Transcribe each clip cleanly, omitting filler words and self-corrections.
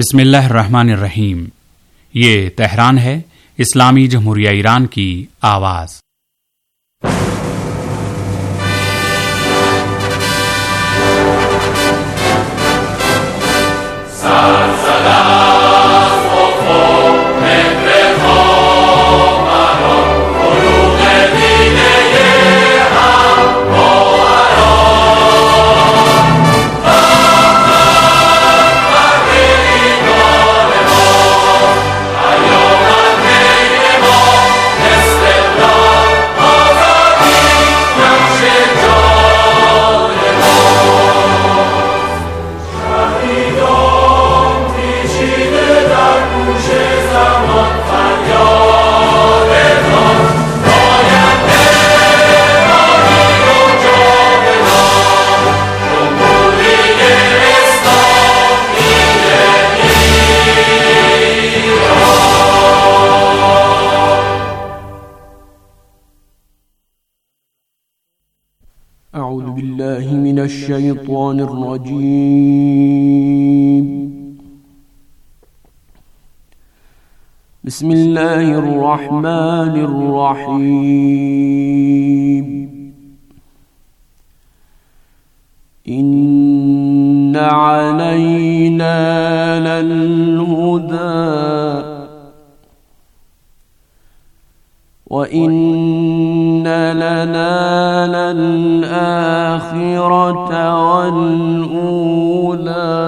बिस्मिल्लाहिर्रहमानिर्रहीम। ये तेहरान है, इस्लामी जमहूरिया ईरान की आवाज़। أعوذ بالله من الشيطان الرجيم. بسم الله الرحمن الرحيم. إن علينا للهدى وإن لنا للآخرة والأولى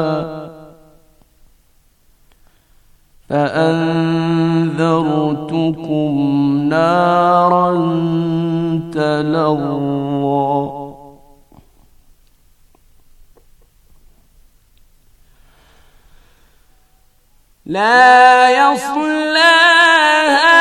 فأنذرتكم نارا تلظى لا يصلاها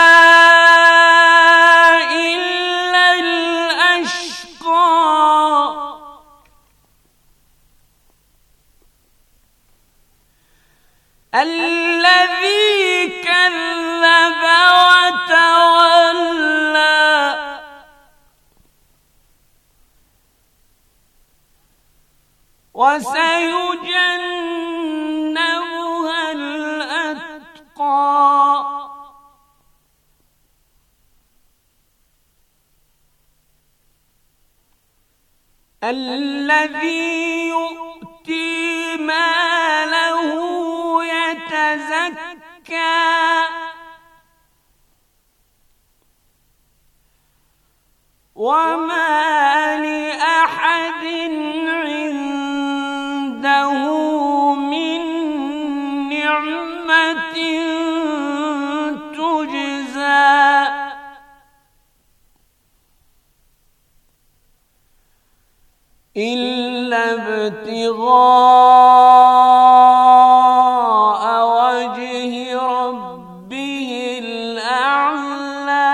الذي كذب وتولى وسيجنبها الأتقى الذي يؤتي ماله يتزكى وما لأحد عنده من نعمة تجزى إلا ابتغاء وجه ربه الأعلى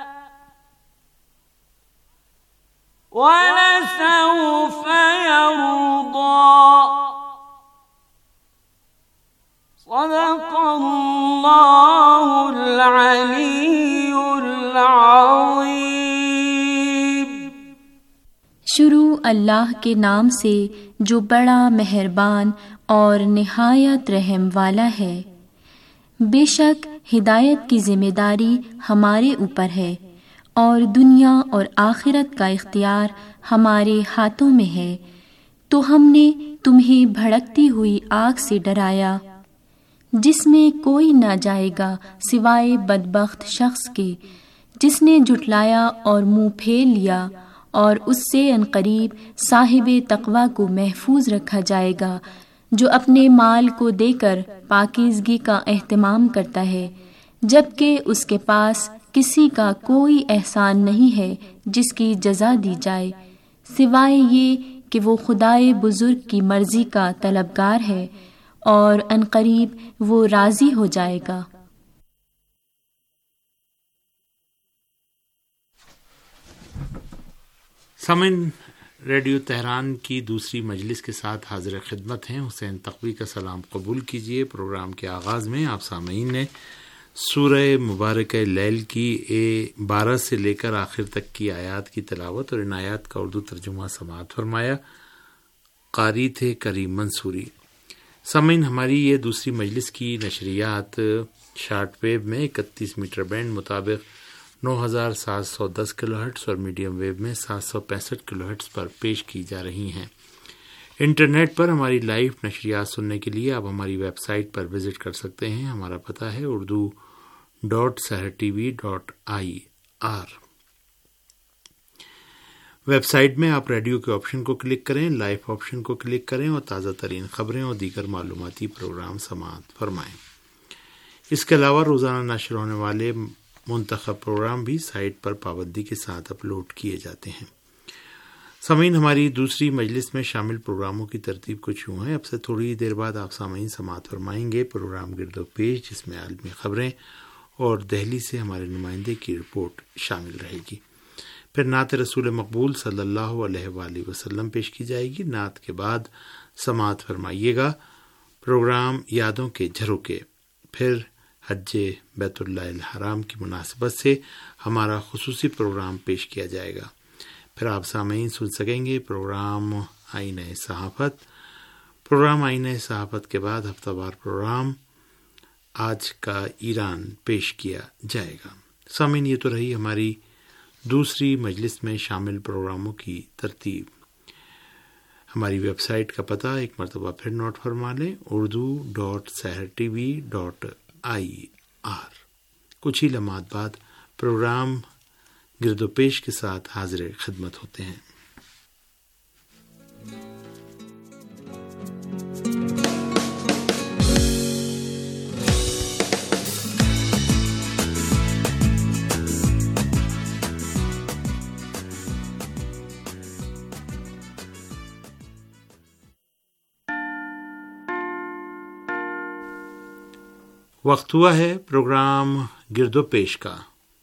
ولسوف يرضى. صدق الله العلي العظيم. शुरू अल्लाह के नाम से जो बड़ा मेहरबान और निहायत रहम वाला है। बेशक हिदायत की जिम्मेदारी हमारे ऊपर है और दुनिया और आखिरत का इख्तियार हमारे हाथों में है। तो हमने तुम्हें भड़कती हुई आग से डराया जिसमें कोई ना जाएगा सिवाय बदबख्त शख्स के जिसने झुटलाया और मुंह फेर लिया, और उससे अनकरीब साहिबे तक़वा को महफूज रखा जाएगा जो अपने माल को देकर पाकीज़गी का एहतमाम करता है, जबकि उसके पास किसी का कोई एहसान नहीं है जिसकी जज़ा दी जाए, सिवाय ये कि वो खुदाए बुजुर्ग की मर्जी का तलबगार है और अनकरीब वो राज़ी हो जाएगा। सामिन, रेडियो तेहरान की दूसरी मजलिस के साथ हाजिर खिदमत हैं। हुसैन तक़वी का सलाम कबूल कीजिए। प्रोग्राम के आगाज़ में आप सामीन ने सूरह मुबारक लैल की 12 से लेकर आखिर तक की आयात की तिलावत और इन आयात का उर्दू तर्जुमा समाअत फरमाया। कारी थे करीम मंसूरी। سامعین، ہماری یہ دوسری مجلس کی نشریات شارٹ ویو میں 31 میٹر بینڈ مطابق 9710 کلو ہرٹز اور میڈیم ویو میں 765 کلو ہرٹز پر پیش کی جا رہی ہیں۔ انٹرنیٹ پر ہماری لائیو نشریات سننے کے لیے آپ ہماری ویب سائٹ پر وزٹ کر سکتے ہیں۔ ہمارا پتہ ہے urdu.sehrtv.ir۔ ویب سائٹ میں آپ ریڈیو کے آپشن کو کلک کریں، لائیو آپشن کو کلک کریں اور تازہ ترین خبریں اور دیگر معلوماتی پروگرام سماعت فرمائیں۔ اس کے علاوہ روزانہ نشر ہونے والے منتخب پروگرام بھی سائٹ پر پابندی کے ساتھ اپلوڈ کیے جاتے ہیں۔ سامعین، ہماری دوسری مجلس میں شامل پروگراموں کی ترتیب کچھ یوں ہے۔ اب سے تھوڑی دیر بعد آپ سامعین سماعت فرمائیں گے پروگرام گرد و پیش، جس میں عالمی خبریں اور دہلی سے ہمارے نمائندے کی رپورٹ شامل رہے گی۔ پھر نعت رسول مقبول صلی اللہ علیہ وآلہ وسلم پیش کی جائے گی۔ نعت کے بعد سماعت فرمائیے گا پروگرام یادوں کے جھروکے۔ پھر حج بیت اللہ الحرام کی مناسبت سے ہمارا خصوصی پروگرام پیش کیا جائے گا۔ پھر آپ سامعین سن سکیں گے پروگرام آئینہ صحافت۔ پروگرام آئینہ صحافت کے بعد ہفتہ وار پروگرام آج کا ایران پیش کیا جائے گا۔ سامعین، یہ تو رہی ہماری دوسری مجلس میں شامل پروگراموں کی ترتیب۔ ہماری ویب سائٹ کا پتہ ایک مرتبہ پھر نوٹ فرما لیں، urdu.sehrtv.ir۔ کچھ ہی لمحات بعد پروگرام گرد و پیش کے ساتھ حاضر خدمت ہوتے ہیں۔ وقت ہوا ہے پروگرام گرد و پیش کا۔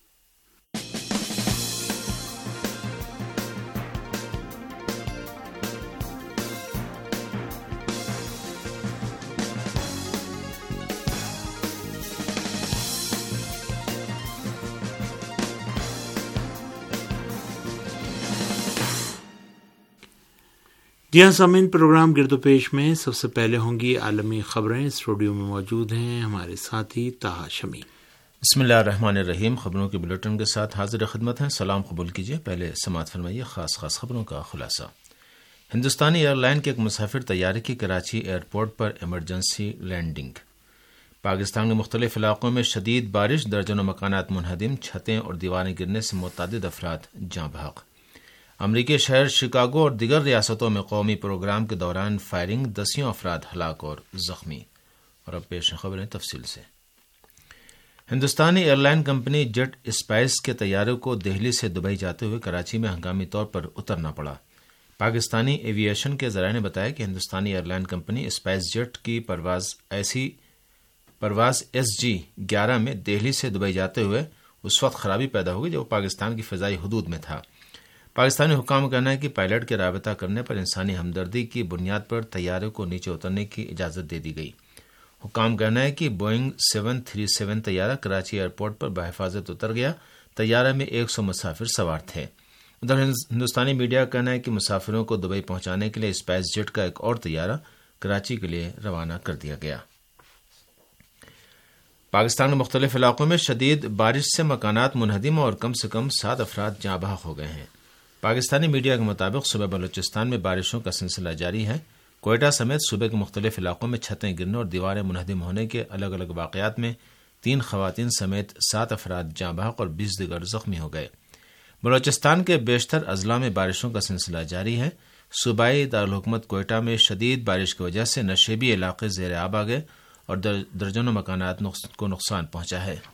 جی ہاں سامعین، پروگرام گرد و پیش میں سب سے پہلے ہوں گی عالمی خبریں۔ اسٹوڈیو میں موجود ہیں ہمارے ساتھی طاہا شمی۔ بسم اللہ الرحمن الرحیم۔ خبروں کے بلیٹن کے ساتھ حاضر خدمت ہیں۔ سلام قبول کیجیے۔ پہلے سماعت فرمائیے خاص خبروں کا خلاصہ۔ ہندوستانی ایئر لائن کے ایک مسافر طیارے کی کراچی ایئرپورٹ پر ایمرجنسی لینڈنگ۔ پاکستان کے مختلف علاقوں میں شدید بارش، درجنوں مکانات منہدم، چھتیں اور دیواریں گرنے سے متعدد افراد جاں بحق۔ امریکی شہر شکاگو اور دیگر ریاستوں میں قومی پروگرام کے دوران فائرنگ، 10 افراد ہلاک اور زخمی۔ اور اب پیش خبریں تفصیل سے۔ ہندوستانی airline company Jet Spice کے طیارے کو دہلی سے دبئی جاتے ہوئے کراچی میں ہنگامی طور پر اترنا پڑا۔ پاکستانی ایویشن کے ذرائع نے بتایا کہ ہندوستانی airline company SpiceJet کی پرواز SG-11 میں دہلی سے دبئی جاتے ہوئے اس وقت خرابی پیدا ہوگی جب وہ پاکستان کی فضائی حدود میں تھا۔ پاکستانی حکام کا کہنا ہے کہ پائلٹ کے رابطہ کرنے پر انسانی ہمدردی کی بنیاد پر طیارے کو نیچے اترنے کی اجازت دے دی گئی۔ حکام کا کہنا ہے کہ بوئنگ 737 طیارہ کراچی ایئرپورٹ پر بحفاظت اتر گیا۔ طیارہ میں 100 مسافر سوار تھے۔ ادھر ہندوستانی میڈیا کا کہنا ہے کہ مسافروں کو دبئی پہنچانے کے لیے اسپائس جیٹ کا ایک اور طیارہ کراچی کے لیے روانہ کر دیا گیا۔ پاکستان کے مختلف علاقوں میں شدید بارش سے مکانات منہدم اور کم سے کم 7 افراد جاں بحق ہو گئے ہیں۔ پاکستانی میڈیا کے مطابق صوبہ بلوچستان میں بارشوں کا سلسلہ جاری ہے۔ کوئٹہ سمیت صوبے کے مختلف علاقوں میں چھتیں گرنے اور دیواریں منہدم ہونے کے الگ الگ واقعات میں 3 خواتین سمیت 7 افراد جاں بحق اور 20 دیگر زخمی ہو گئے۔ بلوچستان کے بیشتر اضلاع میں بارشوں کا سلسلہ جاری ہے۔ صوبائی دارالحکومت کوئٹہ میں شدید بارش کی وجہ سے نشیبی علاقے زیر آب آ گئے اور درجنوں مکانات کو نقصان پہنچا ہے۔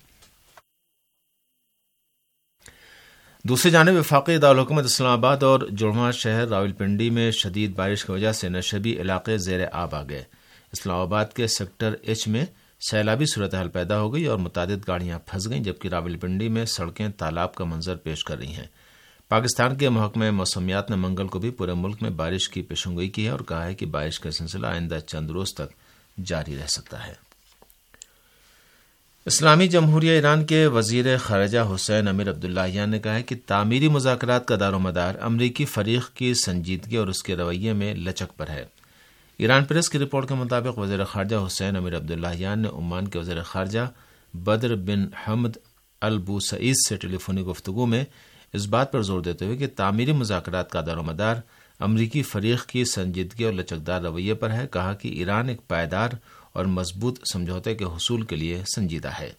دوسری جانب وفاقی دارالحکومت اسلام آباد اور جڑواں شہر راولپنڈی میں شدید بارش کی وجہ سے نشیبی علاقے زیر آب آ گئے۔ اسلام آباد کے سیکٹر H میں سیلابی صورتحال پیدا ہو گئی اور متعدد گاڑیاں پھنس گئیں، جبکہ راولپنڈی میں سڑکیں تالاب کا منظر پیش کر رہی ہیں۔ پاکستان کے محکمہ موسمیات نے منگل کو بھی پورے ملک میں بارش کی پیشنگوئی کی ہے اور کہا ہے کہ بارش کا سلسلہ آئندہ چند روز تک جاری رہ سکتا ہے۔ اسلامی جمہوریہ ایران کے وزیر خارجہ حسین امیر عبداللہیان نے کہا ہے کہ تعمیری مذاکرات کا دار و مدار امریکی فریق کی سنجیدگی اور اس کے رویے میں لچک پر ہے۔ ایران پریس کی رپورٹ کے مطابق وزیر خارجہ حسین امیر عبداللہیان نے عمان کے وزیر خارجہ بدر بن حمد البوسعید سے ٹیلی فونی گفتگو میں اس بات پر زور دیتے ہوئے کہ تعمیری مذاکرات کا دار و مدار امریکی فریق کی سنجیدگی اور لچکدار رویے پر ہے، کہا کہ ایران ایک پائیدار اور مضبوط سمجھوتے کے حصول کے لیے سنجیدہ ہے۔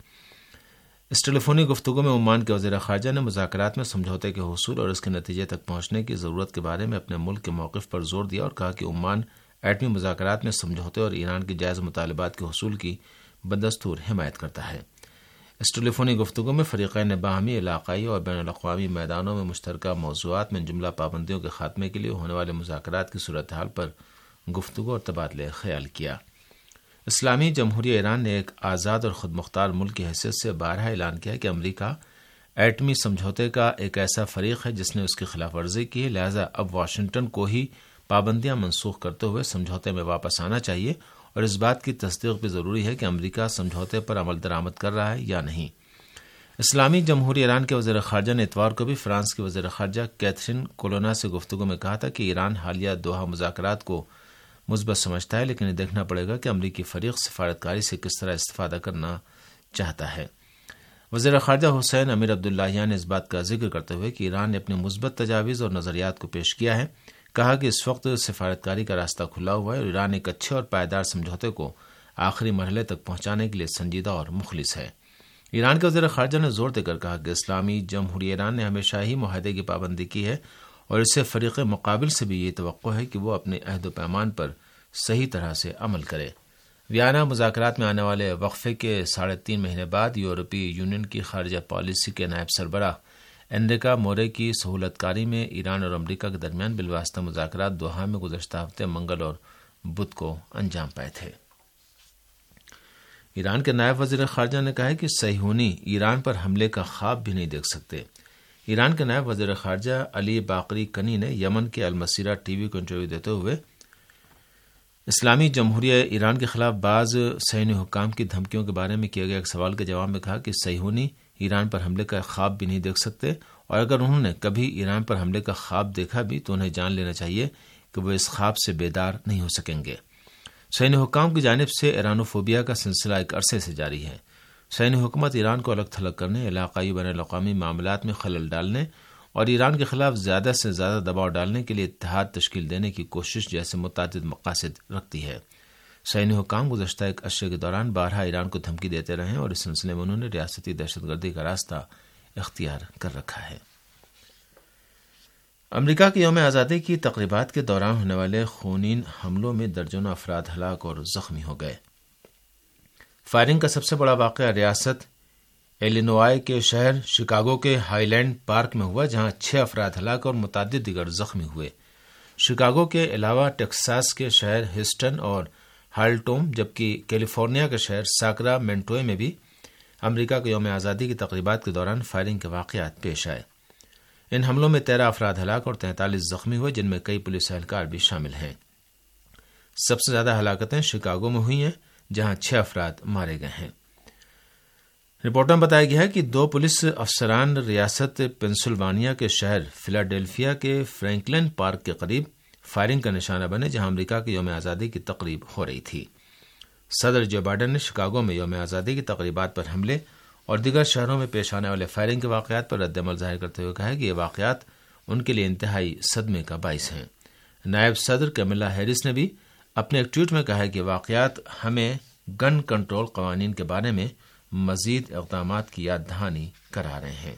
اس ٹیلی فونی گفتگو میں عمان کے وزیر خارجہ نے مذاکرات میں سمجھوتے کے حصول اور اس کے نتیجے تک پہنچنے کی ضرورت کے بارے میں اپنے ملک کے موقف پر زور دیا اور کہا کہ عمان ایٹمی مذاکرات میں سمجھوتے اور ایران کے جائز مطالبات کے حصول کی بدستور حمایت کرتا ہے۔ اس ٹیلی فونی گفتگو میں فریقین نے باہمی علاقائی اور بین الاقوامی میدانوں میں مشترکہ موضوعات میں جملہ پابندیوں کے خاتمے کے لیے ہونے والے مذاکرات کی صورتحال پر گفتگو اور تبادلہ خیال کیا۔ اسلامی جمہوریہ ایران نے ایک آزاد اور خود مختار ملک کی حیثیت سے بارہا اعلان کیا کہ امریکہ ایٹمی سمجھوتے کا ایک ایسا فریق ہے جس نے اس کی خلاف ورزی کی ہے، لہذا اب واشنگٹن کو ہی پابندیاں منسوخ کرتے ہوئے سمجھوتے میں واپس آنا چاہیے، اور اس بات کی تصدیق بھی ضروری ہے کہ امریکہ سمجھوتے پر عمل درآمد کر رہا ہے یا نہیں۔ اسلامی جمہوریہ ایران کے وزیر خارجہ نے اتوار کو بھی فرانس کی وزیر خارجہ کیتھرین کولونا سے گفتگو میں کہا تھا کہ ایران حالیہ دوحہ مذاکرات کو مثبت سمجھتا ہے، لیکن یہ دیکھنا پڑے گا کہ امریکی فریق سفارتکاری سے کس طرح استفادہ کرنا چاہتا ہے۔ وزیر خارجہ حسین امیر عبداللہیان نے اس بات کا ذکر کرتے ہوئے کہ ایران نے اپنی مثبت تجاویز اور نظریات کو پیش کیا ہے، کہا کہ اس وقت سفارتکاری کا راستہ کھلا ہوا ہے اور ایران ایک اچھے اور پائیدار سمجھوتے کو آخری مرحلے تک پہنچانے کے لیے سنجیدہ اور مخلص ہے۔ ایران کے وزیر خارجہ نے زور دے کر کہا کہ اسلامی جمہوریہ ایران نے ہمیشہ ہی معاہدے کی پابندی کی ہے اور اسے فریق مقابل سے بھی یہ توقع ہے کہ وہ اپنے عہد و پیمان پر صحیح طرح سے عمل کرے۔ ویانا مذاکرات میں آنے والے وقفے کے 3.5 مہینے بعد یورپی یونین کی خارجہ پالیسی کے نائب سربراہ انریکا مورے کی سہولت کاری میں ایران اور امریکہ کے درمیان بالواسطہ مذاکرات دوحہ میں گزشتہ ہفتے منگل اور بدھ کو انجام پائے تھے۔ ایران کے نائب وزیر خارجہ نے کہا ہے کہ صہیونی ایران پر حملے کا خواب بھی نہیں دیکھ سکتے۔ ایران کے نائب وزیر خارجہ علی باقری کنی نے یمن کے المسیرہ ٹی وی کو انٹرویو دیتے ہوئے اسلامی جمہوریہ ایران کے خلاف بعض صہیونی حکام کی دھمکیوں کے بارے میں کیے گئے ایک سوال کے جواب میں کہا کہ صہیونی ایران پر حملے کا خواب بھی نہیں دیکھ سکتے، اور اگر انہوں نے کبھی ایران پر حملے کا خواب دیکھا بھی تو انہیں جان لینا چاہیے کہ وہ اس خواب سے بیدار نہیں ہو سکیں گے۔ صہیونی حکام کی جانب سے ایرانوفوبیا کا سلسلہ ایک عرصے سے جاری ہے۔ صہیونی حکومت ایران کو الگ تھلگ کرنے، علاقائی بین الاقوامی معاملات میں خلل ڈالنے اور ایران کے خلاف زیادہ سے زیادہ دباؤ ڈالنے کے لیے اتحاد تشکیل دینے کی کوشش جیسے متعدد مقاصد رکھتی ہے۔ صہیونی حکام گزشتہ ایک عرصے کے دوران بارہا ایران کو دھمکی دیتے رہے اور اس سلسلے میں انہوں نے ریاستی دہشت گردی کا راستہ اختیار کر رکھا ہے۔ امریکہ کے یوم آزادی کی تقریبات کے دوران ہونے والے خونین حملوں میں درجنوں افراد ہلاک اور زخمی ہو گئے۔ فائرنگ کا سب سے بڑا واقعہ ریاست ایلینوائے کے شہر شکاگو کے ہائی لینڈ پارک میں ہوا، جہاں 6 افراد ہلاک اور متعدد دیگر زخمی ہوئے۔ شکاگو کے علاوہ ٹیکساس کے شہر ہیوسٹن اور ہارلٹوم، جبکہ کیلیفورنیا کے شہر ساکرامنٹو میں بھی امریکہ کے یوم آزادی کی تقریبات کے دوران فائرنگ کے واقعات پیش آئے۔ ان حملوں میں 13 افراد ہلاک اور 43 زخمی ہوئے، جن میں کئی پولیس اہلکار بھی شامل ہیں۔ سب سے زیادہ ہلاکتیں شکاگو میں ہوئی ہیں، جہاں 6 افراد مارے گئے ہیں۔ رپورٹوں میں بتایا گیا ہے کہ 2 پولیس افسران ریاست پینسلوانیا کے شہر فلاڈیلفیا کے فرینکلن پارک کے قریب فائرنگ کا نشانہ بنے، جہاں امریکہ کے یوم آزادی کی تقریب ہو رہی تھی۔ صدر جو بائیڈن نے شکاگو میں یوم آزادی کی تقریبات پر حملے اور دیگر شہروں میں پیش آنے والے فائرنگ کے واقعات پر رد عمل ظاہر کرتے ہوئے کہا ہے کہ یہ واقعات ان کے لیے انتہائی صدمے کا باعث ہیں۔ نائب صدر کیملا ہیرس نے بھی اپنے ایک ٹویٹ میں کہا ہے کہ واقعات ہمیں گن کنٹرول قوانین کے بارے میں مزید اقدامات کی یاد دہانی کرا رہے ہیں۔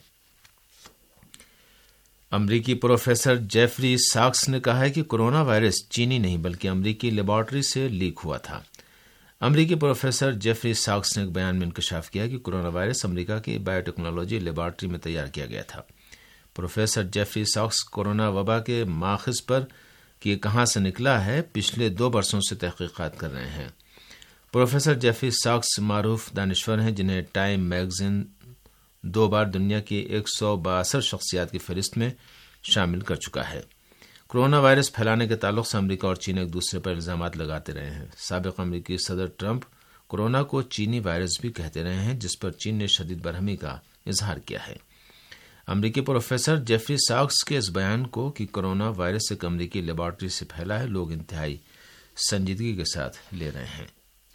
امریکی پروفیسر جیفری ساکس نے کہا ہے کہ کورونا وائرس چینی نہیں بلکہ امریکی لیبارٹری سے لیک ہوا تھا۔ امریکی پروفیسر جیفری ساکس نے ایک بیان میں انکشاف کیا کہ کورونا وائرس امریکہ کی بایو ٹیکنالوجی لیبارٹری میں تیار کیا گیا تھا۔ پروفیسر جیفری ساکس کورونا وبا کے ماخذ پر کہ یہ کہاں سے نکلا ہے پچھلے 2 برسوں سے تحقیقات کر رہے ہیں۔ پروفیسر جیفری ساکس معروف دانشور ہیں، جنہیں ٹائم میگزین 2 بار دنیا کی 162 شخصیات کی فہرست میں شامل کر چکا ہے۔ کورونا وائرس پھیلانے کے تعلق سے امریکہ اور چین ایک دوسرے پر الزامات لگاتے رہے ہیں۔ سابق امریکی صدر ٹرمپ کورونا کو چینی وائرس بھی کہتے رہے ہیں، جس پر چین نے شدید برہمی کا اظہار کیا ہے۔ امریکی پروفیسر جیفری ساکس کے اس بیان کو کہ کورونا وائرس ایک امریکی لیبارٹری سے پھیلا ہے، لوگ انتہائی سنجیدگی کے ساتھ لے رہے ہیں۔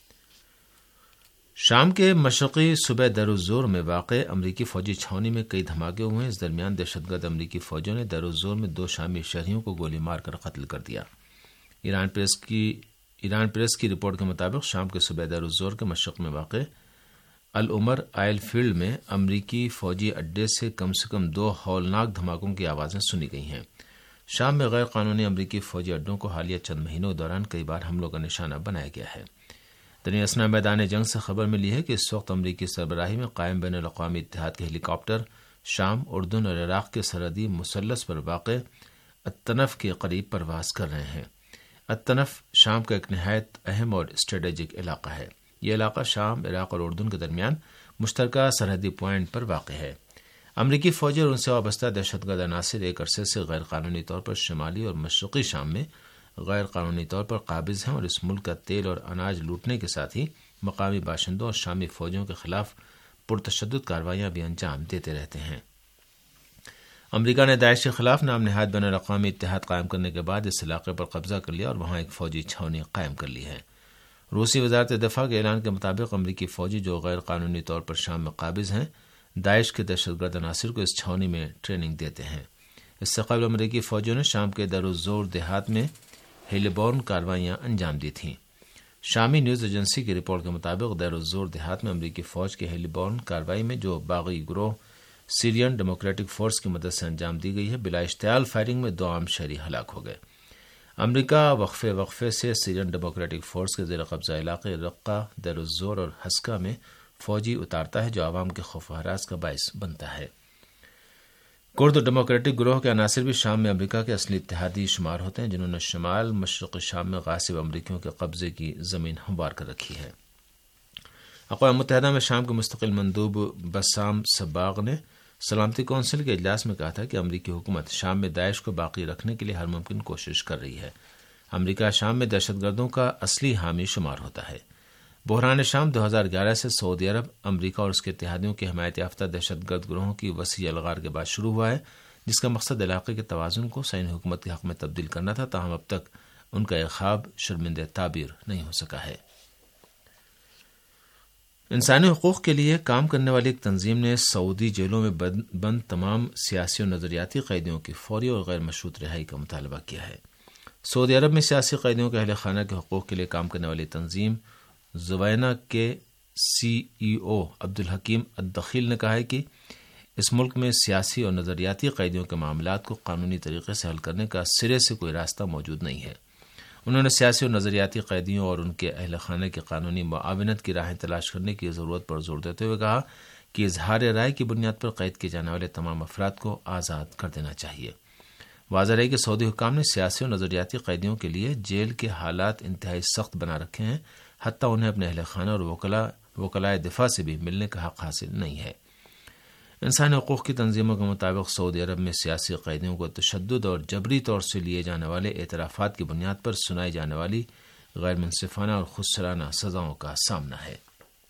شام کے مشرقی صوبہ دیر الزور میں واقع امریکی فوجی چھاؤنی میں کئی دھماکے ہوئے ہیں۔ اس درمیان دہشت گرد امریکی فوجیوں نے دیر الزور میں 2 شامی شہریوں کو گولی مار کر قتل کر دیا۔ ایران پریس کی رپورٹ کے مطابق شام کے صوبہ دیر الزور کے مشرق میں واقع العمر آئل فیلڈ میں امریکی فوجی اڈے سے کم 2 ہولناک دھماکوں کی آوازیں سنی گئی ہیں۔ شام میں غیر قانونی امریکی فوجی اڈوں کو حالیہ چند مہینوں کے دوران کئی بار حملوں کا نشانہ بنایا گیا ہے۔ درمیان اثنا میدان جنگ سے خبر ملی ہے کہ اس وقت امریکی سربراہی میں قائم بین الاقوامی اتحاد کے ہیلی کاپٹر شام، اردن اور عراق کے سرحدی مثلث پر واقع الطنف کے قریب پرواز کر رہے ہیں۔ الطنف شام کا ایک نہایت اہم اور اسٹریٹجک علاقہ ہے۔ یہ علاقہ شام، عراق اور اردن کے درمیان مشترکہ سرحدی پوائنٹ پر واقع ہے۔ امریکی فوجی اور ان سے وابستہ دہشت گرد عناصر ایک عرصے سے غیر قانونی طور پر شمالی اور مشرقی شام میں غیر قانونی طور پر قابض ہیں اور اس ملک کا تیل اور اناج لوٹنے کے ساتھ ہی مقامی باشندوں اور شامی فوجیوں کے خلاف پرتشدد کارروائیاں بھی انجام دیتے رہتے ہیں۔ امریکہ نے داعش کے خلاف نام نہاد بین الاقوامی اتحاد قائم کرنے کے بعد اس علاقے پر قبضہ کر لیا اور وہاں ایک فوجی چھاؤنی قائم کر لی ہے۔ روسی وزارت دفاع کے اعلان کے مطابق امریکی فوجی جو غیر قانونی طور پر شام میں قابض ہیں داعش کے دہشت گرد عناصر کو اس چھاؤنی میں ٹریننگ دیتے ہیں۔ اس سے قبل امریکی فوجیوں نے شام کے دیر الزور دیہات میں ہیلی بورن کارروائیاں انجام دی تھیں۔ شامی نیوز ایجنسی کی رپورٹ کے مطابق دیر الزور دیہات میں امریکی فوج کے ہیلی بورن کارروائی میں جو باغی گروہ سیرین ڈیموکریٹک فورس کی مدد سے انجام دی گئی ہے، بلا اشتعال فائرنگ میں 2 عام شہری ہلاک ہو گئے۔ امریکہ وقفے سے سیرین ڈیموکریٹک فورس کے زیر قبضہ علاقے رقہ، دیر الزور اور حسکہ میں فوجی اتارتا ہے جو عوام کے خوف و ہراس کا باعث بنتا ہے۔ کرد ڈیموکریٹک گروہ کے عناصر بھی شام میں امریکہ کے اصلی اتحادی شمار ہوتے ہیں جنہوں نے شمال مشرق شام میں غاصب امریکیوں کے قبضے کی زمین ہموار کر رکھی ہے۔ اقوام متحدہ میں شام کے مستقل مندوب بسام سباغ نے سلامتی کونسل کے اجلاس میں کہا تھا کہ امریکی حکومت شام میں داعش کو باقی رکھنے کے لیے ہر ممکن کوشش کر رہی ہے۔ امریکہ شام میں دہشت گردوں کا اصلی حامی شمار ہوتا ہے۔ بحران شام 2011 سے سعودی عرب، امریکہ اور اس کے اتحادیوں کی حمایت یافتہ دہشت گرد گروہوں کی وسیع الغار کے بعد شروع ہوا ہے، جس کا مقصد علاقے کے توازن کو صہیونی حکومت کے حق میں تبدیل کرنا تھا، تاہم اب تک ان کا ایک خواب شرمندہ تعبیر نہیں ہو سکا ہے۔ انسانی حقوق کے لیے کام کرنے والی ایک تنظیم نے سعودی جیلوں میں بند تمام سیاسی اور نظریاتی قیدیوں کی فوری اور غیر مشروط رہائی کا مطالبہ کیا ہے۔ سعودی عرب میں سیاسی قیدیوں کے اہل خانہ کے حقوق کے لیے کام کرنے والی تنظیم زوینا کے CEO عبدالحکیم الدخیل نے کہا ہے کہ اس ملک میں سیاسی اور نظریاتی قیدیوں کے معاملات کو قانونی طریقے سے حل کرنے کا سرے سے کوئی راستہ موجود نہیں ہے۔ انہوں نے سیاسی اور نظریاتی قیدیوں اور ان کے اہل خانہ کی قانونی معاونت کی راہیں تلاش کرنے کی ضرورت پر زور دیتے ہوئے کہا کہ اظہار رائے کی بنیاد پر قید کیے جانے والے تمام افراد کو آزاد کر دینا چاہیے۔ واضح رہے کہ سعودی حکام نے سیاسی اور نظریاتی قیدیوں کے لیے جیل کے حالات انتہائی سخت بنا رکھے ہیں، حتیٰ انہیں اپنے اہل خانہ اور وکلائے دفاع سے بھی ملنے کا حق حاصل نہیں ہے۔ انسانی حقوق کی تنظیموں کے مطابق سعودی عرب میں سیاسی قیدیوں کو تشدد اور جبری طور سے لیے جانے والے اعترافات کی بنیاد پر سنائی جانے والی غیر منصفانہ اور خودسرانہ سزاؤں کا سامنا ہے۔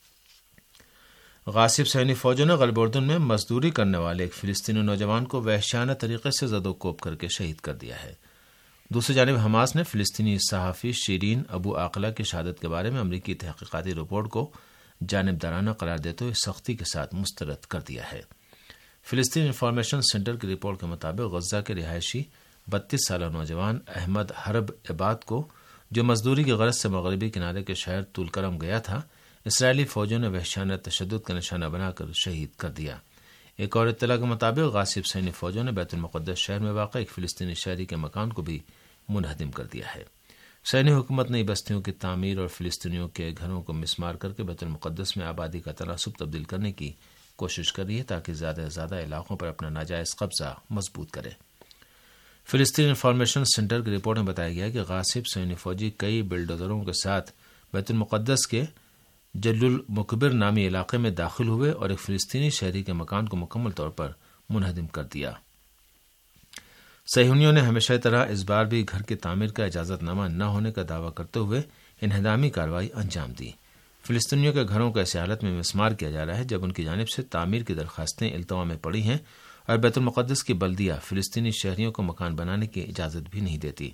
غاصب صہیونی فوجوں نے غرب اردن میں مزدوری کرنے والے ایک فلسطینی نوجوان کو وحشیانہ طریقے سے زد و کوب کر کے شہید کر دیا ہے۔ دوسری جانب حماس نے فلسطینی صحافی شیرین ابو عاقلہ کی شہادت کے بارے میں امریکی تحقیقاتی رپورٹ کو جانبدارانہ قرار دیتے ہوئے سختی کے ساتھ مسترد کر دیا ہے۔ فلسطین انفارمیشن سینٹر کی رپورٹ کے مطابق غزہ کے رہائشی 32 سالہ نوجوان احمد حرب عباد کو، جو مزدوری کی غرض سے مغربی کنارے کے شہر طول کرم گیا تھا، اسرائیلی فوجوں نے وحشیانہ تشدد کا نشانہ بنا کر شہید کر دیا۔ ایک اور اطلاع کے مطابق غاصب صہیونی فوجوں نے بیت المقدس شہر میں واقع ایک فلسطینی شہری کے مکان کو بھی منہدم کر دیا ہے۔ صہیونی حکومت نے بستیوں کی تعمیر اور فلسطینیوں کے گھروں کو مسمار کر کے بیت المقدس میں آبادی کا تناسب تبدیل کرنے کی کوشش کر رہی ہے تاکہ زیادہ سے زیادہ علاقوں پر اپنا ناجائز قبضہ مضبوط کرے۔ فلسطین انفارمیشن سینٹر کی رپورٹ میں بتایا گیا کہ غاصب صہیونی فوجی کئی بلڈوزروں کے ساتھ بیت المقدس کے جل المکبر نامی علاقے میں داخل ہوئے اور ایک فلسطینی شہری کے مکان کو مکمل طور پر منہدم کر دیا۔ صہیونیوں نے ہمیشہ طرح اس بار بھی گھر کی تعمیر کا اجازت نامہ نہ ہونے کا دعویٰ کرتے ہوئے انہدامی کارروائی انجام دی۔ فلسطینیوں کے گھروں کو ایسی حالت میں مسمار کیا جا رہا ہے جب ان کی جانب سے تعمیر کی درخواستیں التوا میں پڑی ہیں اور بیت المقدس کی بلدیہ فلسطینی شہریوں کو مکان بنانے کی اجازت بھی نہیں دیتی۔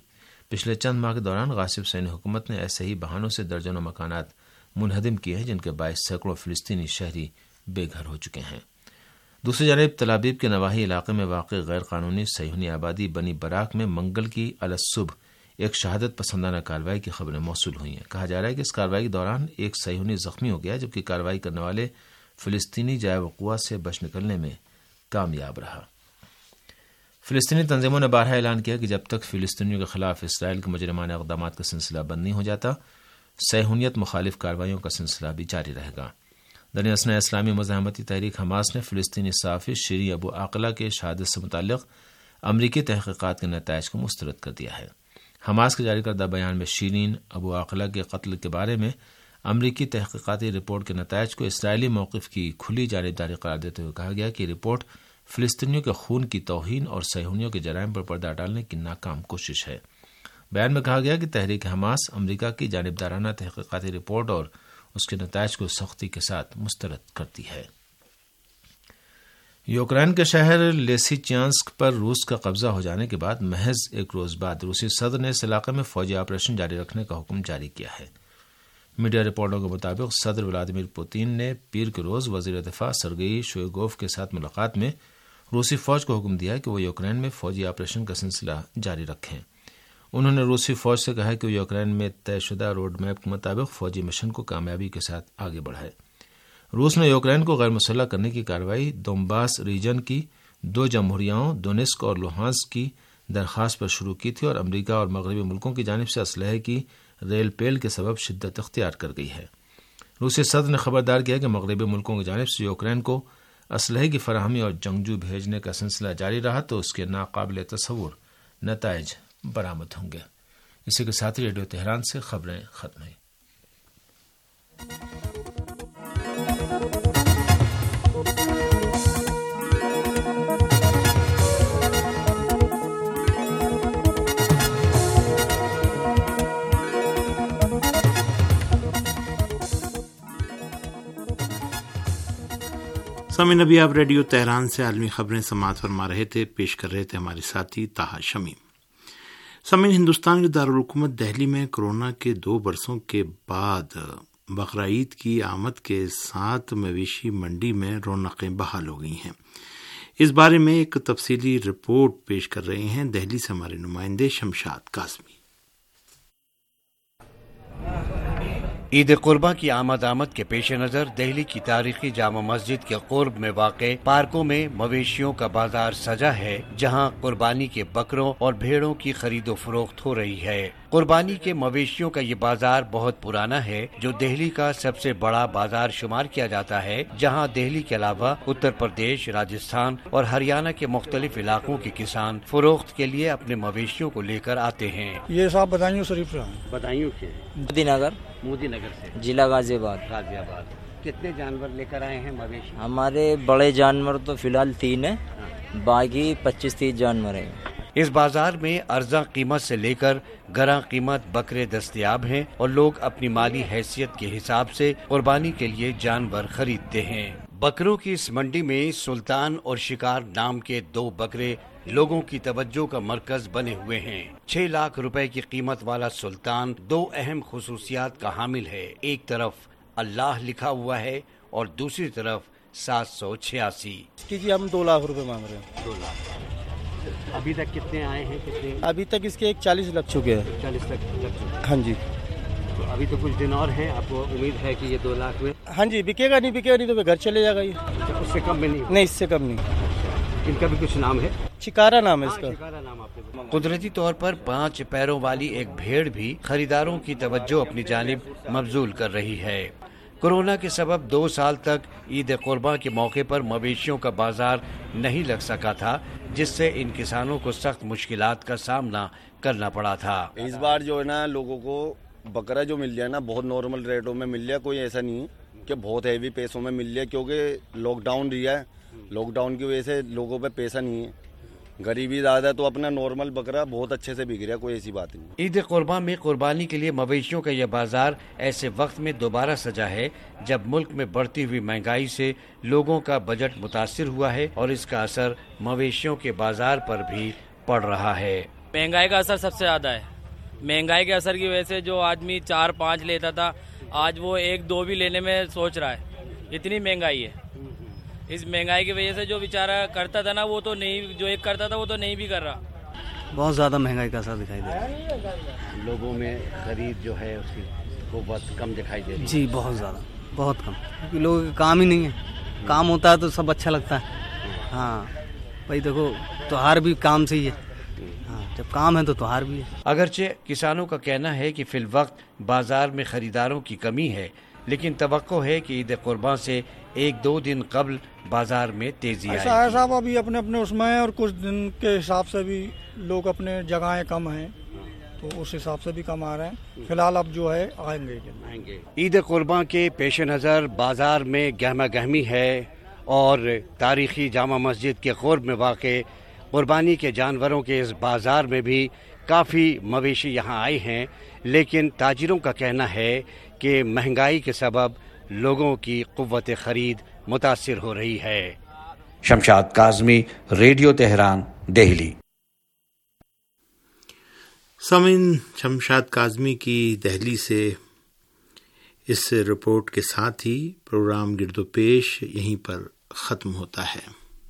پچھلے چند ماہ کے دوران غاصب صہیونی حکومت نے ایسے ہی بہانوں سے درجنوں مکانات منہدم کیے ہیں، جن کے باعث سینکڑوں فلسطینی شہری بے گھر ہو چکے ہیں۔ دوسری جانب تل ابیب کے نواحی علاقے میں واقع غیر قانونی صہیونی آبادی بنی براک میں منگل کی الصبح ایک شہادت پسندانہ کارروائی کی خبریں موصول ہوئی ہیں۔ کہا جا رہا ہے کہ اس کارروائی کے دوران ایک صہیونی زخمی ہو گیا، جبکہ کارروائی کرنے والے فلسطینی جائے وقوع سے بچ نکلنے میں کامیاب رہا۔ فلسطینی تنظیموں نے بارہا اعلان کیا کہ جب تک فلسطینیوں کے خلاف اسرائیل کے مجرمانہ اقدامات کا سلسلہ بند نہیں ہو جاتا، صہیونیت مخالف کارروائیوں کا سلسلہ بھی جاری رہے گا۔ دریں اثنا اسلامی مزاحمتی تحریک حماس نے فلسطینی صحافی شیریں ابو عاقلہ کے شہادت سے متعلق امریکی تحقیقات کے نتائج کو مسترد کر دیا ہے۔ حماس کے جاری کردہ بیان میں شیریں ابو عاقلہ کے قتل کے بارے میں امریکی تحقیقاتی رپورٹ کے نتائج کو اسرائیلی موقف کی کھلی جانبداری قرار دیتے ہوئے کہا گیا کہ یہ رپورٹ فلسطینیوں کے خون کی توہین اور صہیونیوں کے جرائم پر پردہ ڈالنے کی ناکام کوشش ہے۔ بیان میں کہا گیا کہ تحریک حماس امریکہ کی جانبدارانہ تحقیقاتی رپورٹ اور اس کے نتائج کو سختی کے ساتھ مسترد کرتی ہے۔ یوکرین کے شہر لیسیچانسک پر روس کا قبضہ ہو جانے کے بعد محض ایک روز بعد روسی صدر نے اس علاقے میں فوجی آپریشن جاری رکھنے کا حکم جاری کیا ہے۔ میڈیا رپورٹوں کے مطابق صدر ولادیمیر پوتین نے پیر کے روز وزیر دفاع سرگئی شوئیگوف کے ساتھ ملاقات میں روسی فوج کو حکم دیا کہ وہ یوکرین میں فوجی آپریشن کا سلسلہ جاری رکھیں۔ انہوں نے روسی فوج سے کہا کہ وہ یوکرین میں طے شدہ روڈ میپ کے مطابق فوجی مشن کو کامیابی کے ساتھ آگے بڑھائے۔ روس نے یوکرین کو غیر مسلح کرنے کی کارروائی دونباس ریجن کی 2 جمہوریاؤں دونیسک اور لوہانسک کی درخواست پر شروع کی تھی اور امریکہ اور مغربی ملکوں کی جانب سے اسلحے کی ریل پیل کے سبب شدت اختیار کر گئی ہے۔ روسی صدر نے خبردار کیا کہ مغربی ملکوں کی جانب سے یوکرین کو اسلحے کی فراہمی اور جنگجو بھیجنے کا سلسلہ جاری رہا تو اس کے ناقابل تصور نتائج برآمد ہوں گے۔ اسی کے ساتھ ریڈیو تہران سے خبریں ختم ہیں۔ سامعین، ابھی آپ ریڈیو تہران سے عالمی خبریں سماعت فرما رہے تھے، پیش کر رہے تھے ہمارے ساتھی طاہر شمیم۔ سامعین، ہندوستان کے دارالحکومت دہلی میں کورونا کے 2 برسوں کے بعد بقرعید کی آمد کے ساتھ مویشی منڈی میں رونقیں بحال ہو گئی ہیں۔ اس بارے میں ایک تفصیلی رپورٹ پیش کر رہے ہیں دہلی سے ہمارے نمائندے شمشاد قاسمی۔ عید قرباں کی آمد کے پیش نظر دہلی کی تاریخی جامع مسجد کے قرب میں واقع پارکوں میں مویشیوں کا بازار سجا ہے، جہاں قربانی کے بکروں اور بھیڑوں کی خرید و فروخت ہو رہی ہے۔ قربانی کے مویشیوں کا یہ بازار بہت پرانا ہے، جو دہلی کا سب سے بڑا بازار شمار کیا جاتا ہے، جہاں دہلی کے علاوہ اتر پردیش، راجستھان اور ہریانہ کے مختلف علاقوں کے کسان فروخت کے لیے اپنے مویشیوں کو لے کر آتے ہیں۔ یہ صاحب بدایوں شریف سے ہیں۔ بدایوں کے مودی نگر سے ضلع غازی آباد۔ کتنے جانور لے کر آئے ہیں مویشی؟ ہمارے بڑے جانور تو فی الحال 3 ہیں، باقی 25-30 جانور ہیں۔ اس بازار میں ارزاں قیمت سے لے کر گراں قیمت بکرے دستیاب ہیں اور لوگ اپنی مالی حیثیت کے حساب سے قربانی کے لیے جانور خریدتے ہیں۔ بکروں کی اس منڈی میں سلطان اور شکار نام کے 2 بکرے لوگوں کی توجہ کا مرکز بنے ہوئے ہیں۔ 6 لاکھ روپے کی قیمت والا سلطان 2 اہم خصوصیات کا حامل ہے۔ ایک طرف اللہ لکھا ہوا ہے اور دوسری طرف 786۔ اس کی جی ہم 2 لاکھ روپے مانگ رہے ہیں۔ 2 لاکھ۔ ابھی تک کتنے آئے ہیں؟ ابھی تک اس کے 40 لگ چکے ہیں۔ 40 تک لگ چکے۔ ہاں جی، تو ابھی تو کچھ دن اور ہیں، آپ کو امید ہے کہ یہ 2 لاکھ میں؟ ہاں جی، بکے گا نہیں تو گھر چلے جائے گا۔ یہ اس سے کم میں نہیں؟ اس سے کم نہیں۔ ان کا بھی کچھ نام ہے؟ چکارا نام ہے اس کا۔ قدرتی طور پر 5 پیروں والی ایک بھیڑ بھی خریداروں کی توجہ اپنی جانب مبذول کر رہی ہے۔ کورونا کے سبب 2 سال تک عید قرباں کے موقع پر مویشیوں کا بازار نہیں لگ سکا تھا، جس سے ان کسانوں کو سخت مشکلات کا سامنا کرنا پڑا تھا۔ اس بار جو ہے نا لوگوں کو بکرا جو مل جائے نا بہت نارمل ریٹوں میں مل جائے، کوئی ایسا نہیں کہ بہت ہیوی پیسوں میں مل جائے، کیونکہ لاک ڈاؤن رہا ہے، لاک ڈاؤن کی وجہ سے لوگوں پہ پیسہ نہیں ہے، غریبی زیادہ، تو اپنا نارمل بکرا بہت اچھے سے بک رہا ہے، کوئی ایسی بات نہیں۔ عید قرباں میں قربانی کے لیے مویشیوں کا یہ بازار ایسے وقت میں دوبارہ سجا ہے جب ملک میں بڑھتی ہوئی مہنگائی سے لوگوں کا بجٹ متاثر ہوا ہے اور اس کا اثر مویشیوں کے بازار پر بھی پڑ رہا ہے۔ مہنگائی کا اثر سب سے زیادہ ہے، مہنگائی کے اثر کی وجہ سے جو آدمی 4-5 لیتا تھا آج وہ 1-2 بھی لینے میں سوچ رہا ہے، اتنی مہنگائی ہے. اس مہنگائی کی وجہ سے جو بیچارہ کرتا تھا نا وہ تو نہیں، جو ایک کرتا تھا وہ تو نہیں بھی کر رہا. بہت زیادہ مہنگائی کا اثر دکھائی دے رہا ہے. لوگوں میں خرید جو ہے اس کی قوت کم دکھائی دے رہی ہے. جی بہت زیادہ، بہت کم، کیونکہ لوگوں کا کام ہی نہیں ہے. کام ہوتا ہے تو سب اچھا لگتا ہے. ہاں بھائی دیکھو تہوار بھی کام سے ہی ہے. ہاں جب کام ہے تو تہوار بھی ہے. اگرچہ کسانوں کا کہنا ہے کہ فی الوقت بازار میں خریداروں کی کمی ہے، لیکن توقع ہے کہ عید قربان سے 1-2 دن قبل بازار میں تیزی آئے گی. ایسا ہے صاحب، ابھی اپنے اپنے اس میں ہے اور کچھ دن کے حساب سے بھی لوگ اپنے جگہیں کم ہیں تو اس حساب سے بھی کم آ رہے ہیں. فی الحال اب جو ہے آئیں گے. عید قربان کے پیش نظر بازار میں گہما گہمی ہے اور تاریخی جامع مسجد کے قرب میں واقع قربانی کے جانوروں کے اس بازار میں بھی کافی مویشی یہاں آئے ہیں، لیکن تاجروں کا کہنا ہے کہ مہنگائی کے سبب لوگوں کی قوت خرید متاثر ہو رہی ہے. Shamshad Kazmi, radio Tehran, Delhi. سامعین، شمشاد کاظمی کی دہلی سے اس رپورٹ کے ساتھ ہی پروگرام گرد و پیش یہیں پر ختم ہوتا ہے.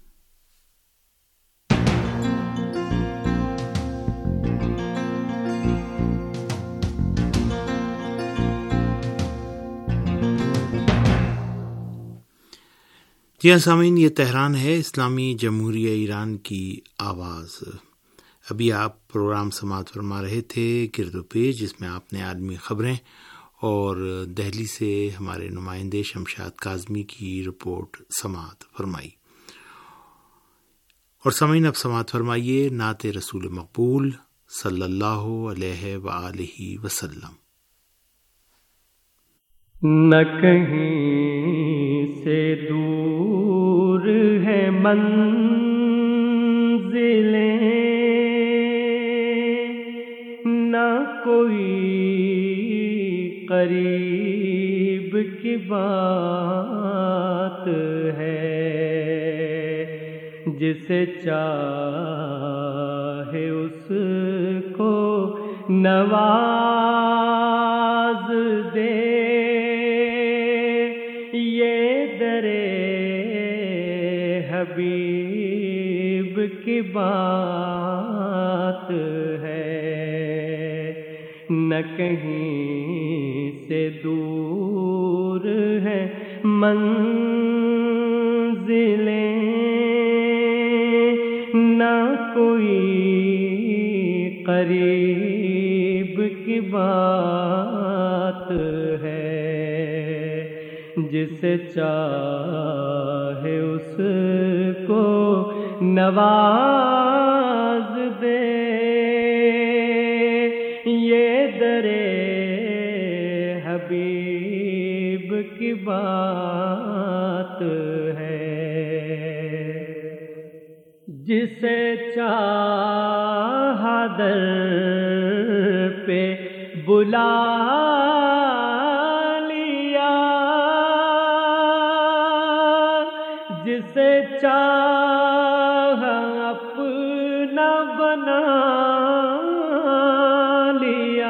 جی ہاں سامعین، یہ تہران ہے، اسلامی جمہوریہ ایران کی آواز. ابھی آپ پروگرام سماعت فرما رہے تھے گرد و پیش، جس میں آپ نے عالمی خبریں اور دہلی سے ہمارے نمائندے شمشاد کاظمی کی رپورٹ سماعت فرمائی. اور سامعین اب سماعت فرمائیے نعت رسول مقبول صلی اللہ علیہ وآلہ وسلم. نہ کہیں سے دور ہے منزلیں، نہ کوئی قریب کی بات ہے. جسے چاہے اس کو نواز دے، حبیب کی بات ہے. نہ کہیں سے دور ہے منزلیں، نہ کوئی قریب کی بات ہے. جسے چاہے اس کو نواز دے، یہ درے حبیب کی بات ہے. جسے چاہا در پہ بلا جسے چاہا اپنا بنا لیا،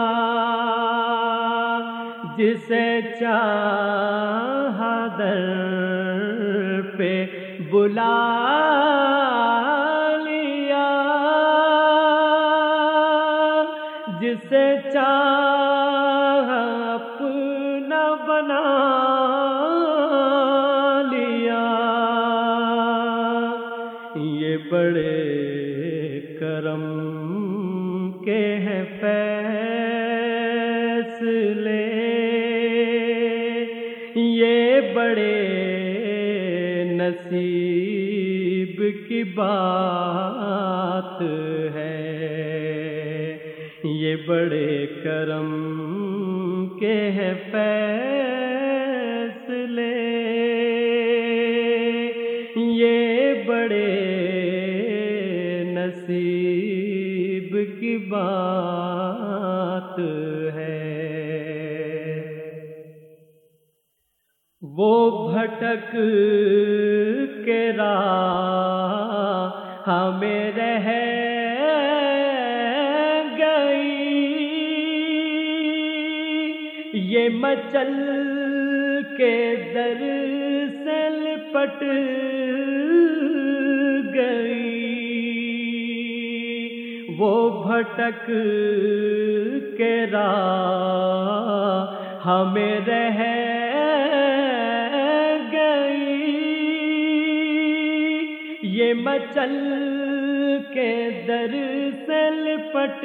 جسے چاہا در پہ بلا لیا، جسے چاہا اپنا بنا بڑے کرم کے ہیں فیصلے، یہ بڑے نصیب کی بات ہے. یہ بڑے کرم کے ہیں فیصلے، یہ بڑے نصیب کی بات ہے. وہ بھٹک کے راہ ہمیں رہ گئی، یہ مچل کے در سے لپٹ گئی، وہ بھٹک کے راہ ہمیں رہ گئی، یہ مچل کے در سے لپٹ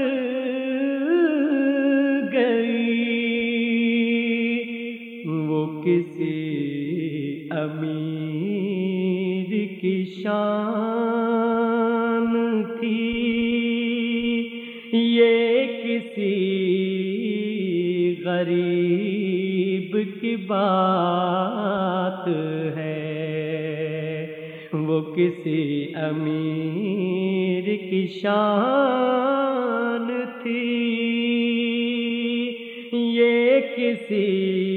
گئی، وہ کسی امیر کی شان تھی، یہ کسی غریب کی بات ہے، وہ کسی امیر کی شان تھی، یہ کسی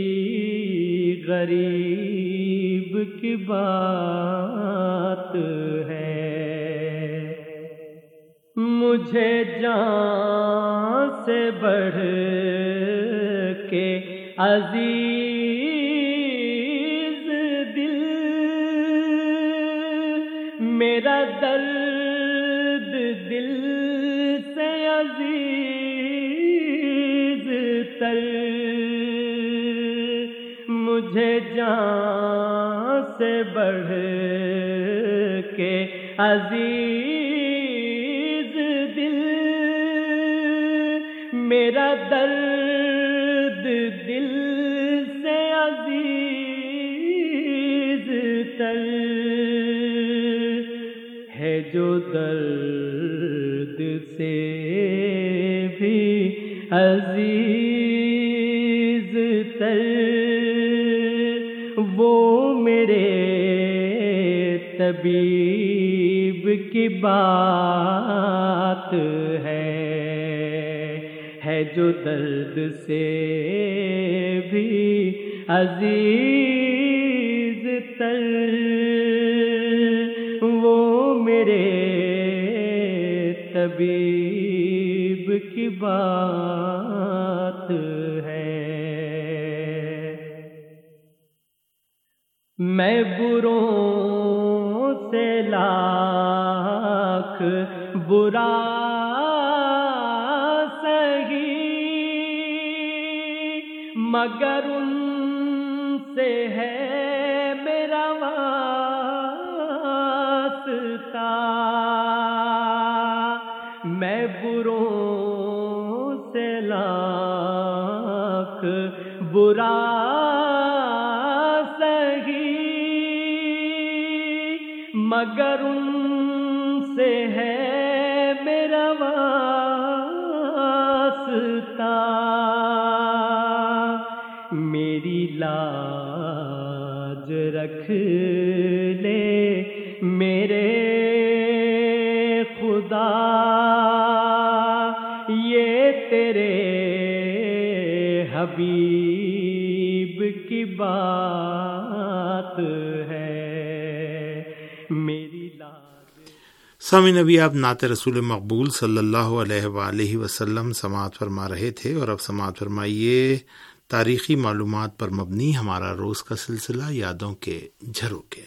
غریب کی بات ہے۔ مجھے جان سے بڑھ کے عزیز دل، میرا درد دل سے عزیز تر، مجھے جان سے بڑھ کے عزیز دل، میرا درد دل سے عزیز تر ہے، جو درد سے بھی عزیز تر، وہ میرے طبیب کی بات ہے جو درد سے بھی عزیز تر، وہ میرے طبیب کی بات ہے۔ میں بروں سے لاکھ برا سہی، مگر ان سے ہے میرا واسطہ، میں بروں سے لاکھ برا مگر ان سے ہے میرا واسطہ، میری لاج رکھ لے میرے خدا، یہ تیرے حبیب کی بات ہے۔ سامعین، ابھی آپ نعت رسول مقبول صلی اللہ علیہ وآلہ وسلم سماعت فرما رہے تھے، اور اب سماعت فرمائیے تاریخی معلومات پر مبنی ہمارا روز کا سلسلہ یادوں کے جھروکے۔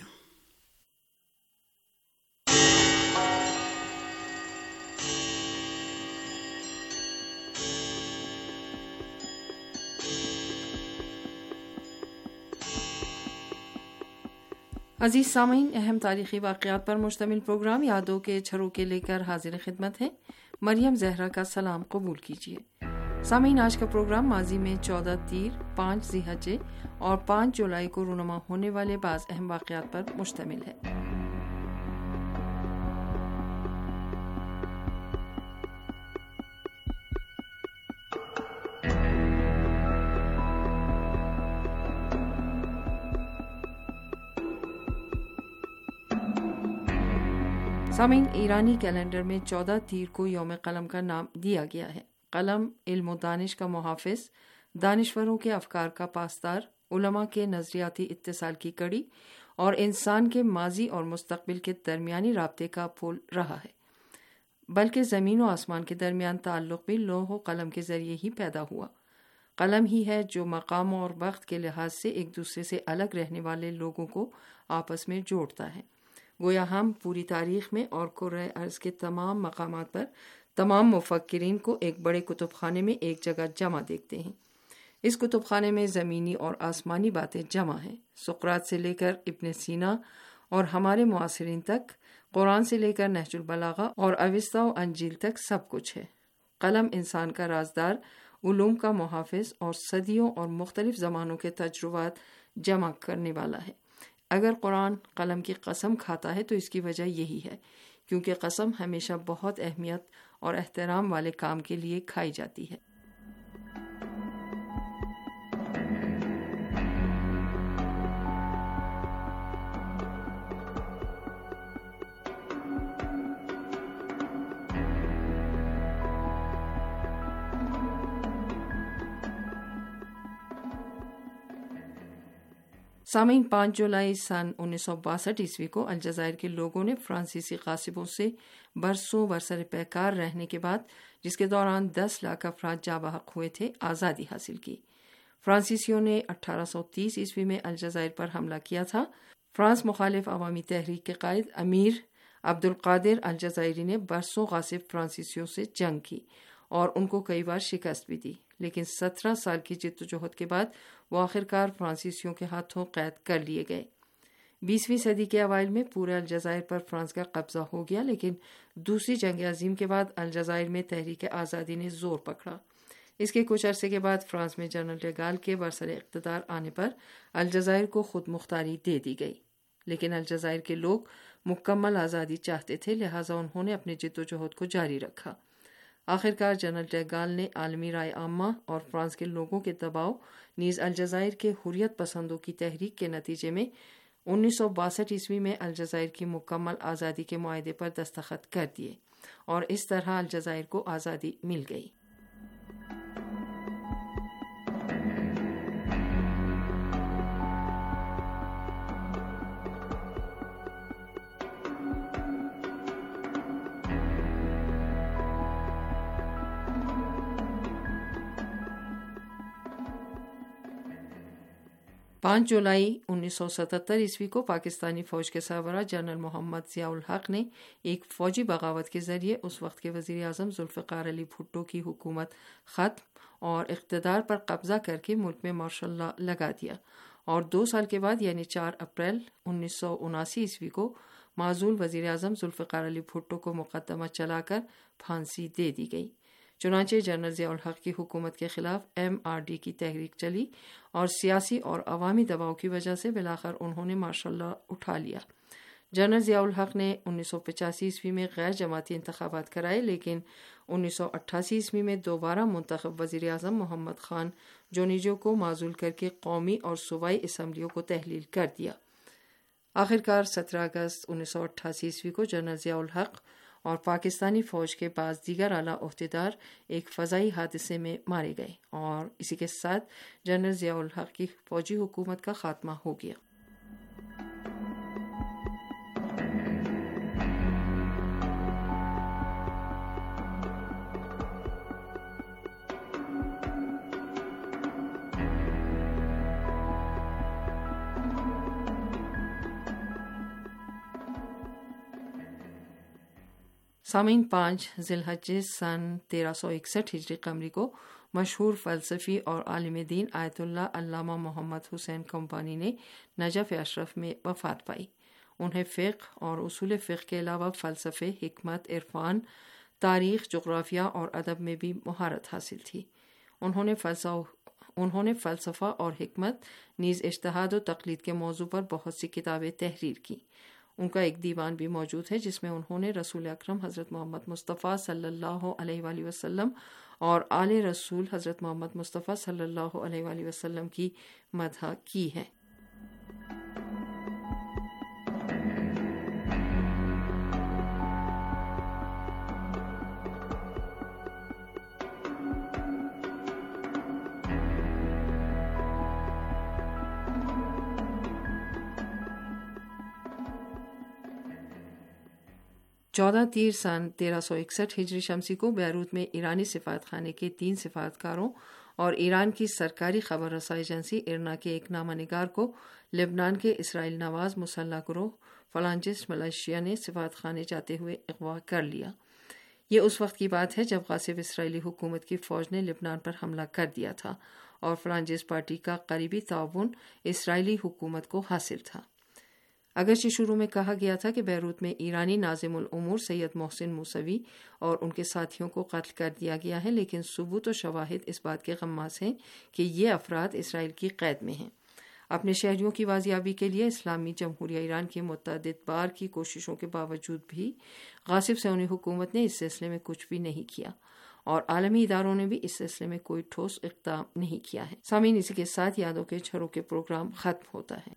عزیز سامعین، اہم تاریخی واقعات پر مشتمل پروگرام یادوں کے جھروکے لے کر حاضر خدمت ہے۔ مریم زہرا کا سلام قبول کیجیے۔ سامعین، آج کا پروگرام ماضی میں 14 تیر، 5 ذی الحجہ اور 5 جولائی کو رونما ہونے والے بعض اہم واقعات پر مشتمل ہے۔ سامعین، ایرانی کیلنڈر میں 14 تیر کو یوم قلم کا نام دیا گیا ہے۔ قلم علم و دانش کا محافظ، دانشوروں کے افکار کا پاسدار، علماء کے نظریاتی اتصال کی کڑی اور انسان کے ماضی اور مستقبل کے درمیانی رابطے کا پل رہا ہے، بلکہ زمین و آسمان کے درمیان تعلق بھی لوح و قلم کے ذریعے ہی پیدا ہوا۔ قلم ہی ہے جو مقام اور وقت کے لحاظ سے ایک دوسرے سے الگ رہنے والے لوگوں کو آپس میں جوڑتا ہے۔ گویا ہم پوری تاریخ میں اور کرۂ ارض کے تمام مقامات پر تمام مفکرین کو ایک بڑے کتب خانے میں ایک جگہ جمع دیکھتے ہیں۔ اس کتب خانے میں زمینی اور آسمانی باتیں جمع ہیں۔ سقراط سے لے کر ابن سینا اور ہمارے معاصرین تک، قرآن سے لے کر نہج البلاغہ اور اوسطی و انجیل تک سب کچھ ہے۔ قلم انسان کا رازدار، علوم کا محافظ اور صدیوں اور مختلف زمانوں کے تجربات جمع کرنے والا ہے۔ اگر قرآن قلم کی قسم کھاتا ہے تو اس کی وجہ یہی ہے کیونکہ قسم ہمیشہ بہت اہمیت اور احترام والے کام کے لیے کھائی جاتی ہے۔ سامعین، 5 جولائی سن 1962 عیسوی کو الجزائر کے لوگوں نے فرانسیسی غاصبوں سے برسوں برسر پیکار رہنے کے بعد، جس کے دوران 10 لاکھ افراد جاں بحق ہوئے تھے، آزادی حاصل کی۔ فرانسیسیوں نے 1830 عیسوی میں الجزائر پر حملہ کیا تھا۔ فرانس مخالف عوامی تحریک کے قائد امیر عبدالقادر الجزائری نے برسوں غاصب فرانسیسیوں سے جنگ کی اور ان کو کئی بار شکست بھی دی، لیکن 17 سال کی جدوجہد کے بعد وہ آخرکار فرانسیسیوں کے ہاتھوں قید کر لیے گئے۔ 20ویں صدی کے اوائل میں پورے الجزائر پر فرانس کا قبضہ ہو گیا، لیکن دوسری جنگ عظیم کے بعد الجزائر میں تحریک آزادی نے زور پکڑا۔ اس کے کچھ عرصے کے بعد فرانس میں جنرل ڈیگال کے برسر اقتدار آنے پر الجزائر کو خود مختاری دے دی گئی، لیکن الجزائر کے لوگ مکمل آزادی چاہتے تھے، لہٰذا انہوں نے اپنی جدوجہد کو جاری رکھا۔ آخرکار جنرل ڈیگال نے عالمی رائے عامہ اور فرانس کے لوگوں کے دباؤ نیز الجزائر کے حریت پسندوں کی تحریک کے نتیجے میں 1962 عیسوی میں الجزائر کی مکمل آزادی کے معاہدے پر دستخط کر دیے اور اس طرح الجزائر کو آزادی مل گئی۔ پانچ جولائی 1977 عیسوی کو پاکستانی فوج کے سربراہ جنرل محمد ضیاء الحق نے ایک فوجی بغاوت کے ذریعے اس وقت کے وزیر اعظم ذوالفقار علی بھٹو کی حکومت ختم اور اقتدار پر قبضہ کر کے ملک میں مارشل لا لگا دیا، اور 2 سال کے بعد یعنی 4 اپریل 1979 عیسوی کو معزول وزیر اعظم ذوالفقار علی بھٹو کو مقدمہ چلا کر پھانسی دے دی گئی۔ چنانچہ جنرل ضیاء الحق کی حکومت کے خلاف MRD کی تحریک چلی اور سیاسی اور عوامی دباؤ کی وجہ سے بالآخر انہوں نے مارشل لا اٹھا لیا۔ جنرل ضیاء الحق نے 1985 عیسوی میں غیر جماعتی انتخابات کرائے، لیکن 1988 عیسوی میں دوبارہ منتخب وزیر اعظم محمد خان جونیجو کو معزول کر کے قومی اور صوبائی اسمبلیوں کو تحلیل کر دیا۔ آخرکار 17 اگست 1988 عیسوی کو جنرل ضیاء الحق اور پاکستانی فوج کے بعض دیگر اعلیٰ عہدیدار ایک فضائی حادثے میں مارے گئے، اور اسی کے ساتھ جنرل ضیاء الحق کی فوجی حکومت کا خاتمہ ہو گیا۔ سامعین، 5 ذی الحجہ سن 1361 ہجری قمری کو مشہور فلسفی اور عالم دین آیت اللہ علامہ محمد حسین کمپانی نے نجف اشرف میں وفات پائی۔ انہیں فقہ اور اصول فقہ کے علاوہ فلسفے، حکمت، عرفان، تاریخ، جغرافیہ اور ادب میں بھی مہارت حاصل تھی۔ انہوں نے فلسفہ اور حکمت نیز اجتہاد و تقلید کے موضوع پر بہت سی کتابیں تحریر کی۔ ان کا ایک دیوان بھی موجود ہے جس میں انہوں نے رسول اکرم حضرت محمد مصطفیٰ صلی اللہ علیہ وآلہ وسلم اور آل رسول حضرت محمد مصطفیٰ صلی اللہ علیہ وآلہ وسلم کی مدح کی ہے۔ چودہ تیر سن 1361 ہجری شمسی کو بیروت میں ایرانی سفارت خانے کے 3 سفارتکاروں اور ایران کی سرکاری خبر رسائی ایجنسی ارنا کے ایک نامہ نگار کو لبنان کے اسرائیل نواز مسلح گروہ فلانجسٹ ملیشیا نے سفارت خانے جاتے ہوئے اغوا کر لیا۔ یہ اس وقت کی بات ہے جب غاصب اسرائیلی حکومت کی فوج نے لبنان پر حملہ کر دیا تھا اور فلانجسٹ پارٹی کا قریبی تعاون اسرائیلی حکومت کو حاصل تھا۔ اگرچہ شروع میں کہا گیا تھا کہ بیروت میں ایرانی ناظم الامور سید محسن موسوی اور ان کے ساتھیوں کو قتل کر دیا گیا ہے، لیکن ثبوت و شواہد اس بات کے غماز ہیں کہ یہ افراد اسرائیل کی قید میں ہیں۔ اپنے شہریوں کی بازیابی کے لیے اسلامی جمہوریہ ایران کی متعدد بار کی کوششوں کے باوجود بھی غاصب صہیونی حکومت نے اس سلسلے میں کچھ بھی نہیں کیا اور عالمی اداروں نے بھی اس سلسلے میں کوئی ٹھوس اقدام نہیں کیا ہے۔ سامعین، اسی کے ساتھ یادوں کے جھروکے پروگرام ختم ہوتا ہے۔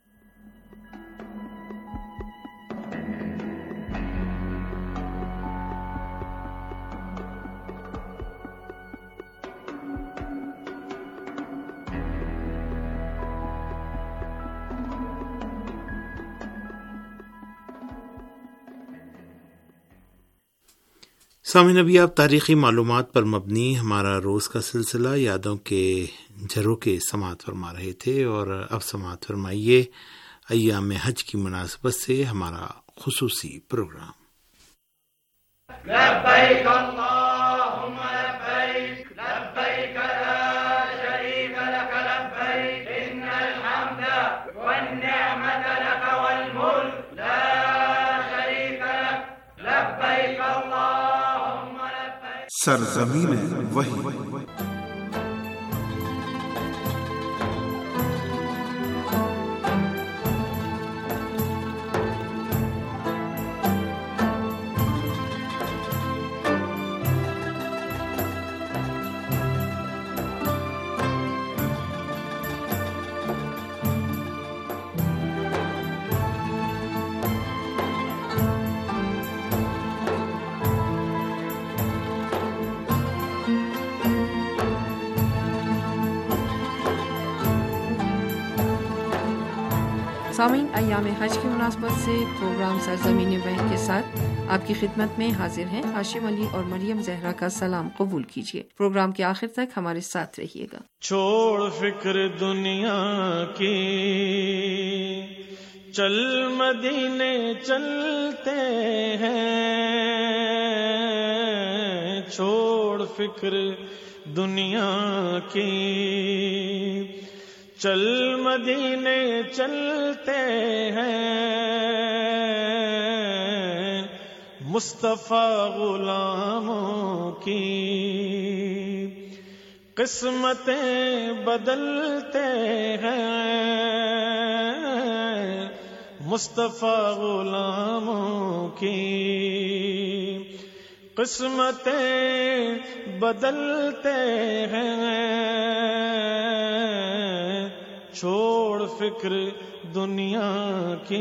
سامعین، ابھی آپ تاریخی معلومات پر مبنی ہمارا روز کا سلسلہ یادوں کے جھروکے سماعت فرما رہے تھے، اور اب سماعت فرمائیے ایام حج کی مناسبت سے ہمارا خصوصی پروگرام۔ لبیک اللہم لبیک لبیک لا شریک لک لبیک ان الحمد والنعمت لک والملک لا شریک لک لبیک اللہم لبیک۔ سرزمین وحی۔ سامعین، ایام حج کی مناسبت سے پروگرام سرزمین وحی کے ساتھ آپ کی خدمت میں حاضر ہیں ہاشم علی اور مریم زہرا کا سلام قبول کیجیے۔ پروگرام کے آخر تک ہمارے ساتھ رہیے گا۔ چھوڑ فکر دنیا کی، چل مدینے چلتے ہیں، چھوڑ فکر دنیا کی، چل مدینے چلتے ہیں، مصطفیٰ غلاموں کی قسمتیں بدلتے ہیں، مصطفیٰ غلاموں کی قسمتیں بدلتے ہیں، چھوڑ فکر دنیا کی،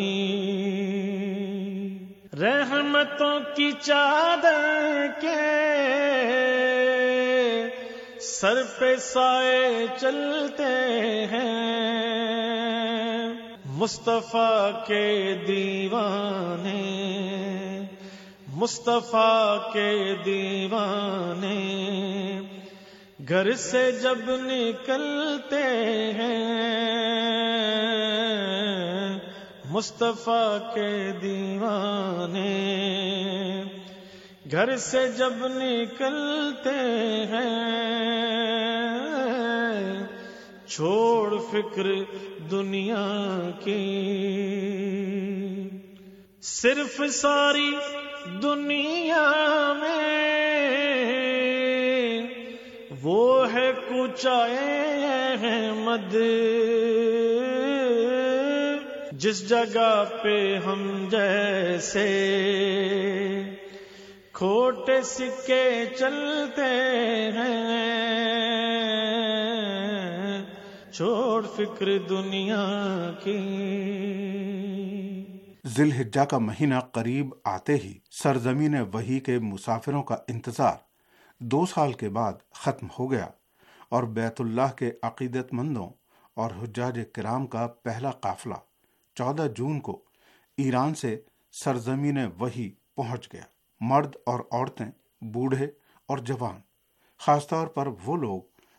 رحمتوں کی چادر کے سر پہ سائے چلتے ہیں، مصطفیٰ کے دیوانے، مصطفیٰ کے دیوانے، گھر سے جب نکلتے ہیں، مصطفیٰ کے دیوانے، گھر سے جب نکلتے ہیں، چھوڑ فکر دنیا کی، صرف ساری دنیا میں وہ ہے کوچائے احمد، جس جگہ پہ ہم جیسے کھوٹے سکے چلتے ہیں، چھوڑ فکر دنیا کی۔ ذی الحجہ کا مہینہ قریب آتے ہی سرزمین وحی کے مسافروں کا انتظار 2 سال کے بعد ختم ہو گیا، اور بیت اللہ کے عقیدت مندوں اور حجاج کرام کا پہلا قافلہ 14 جون کو ایران سے سرزمین وحی پہنچ گیا۔ مرد اور عورتیں، بوڑھے اور جوان، خاص طور پر وہ لوگ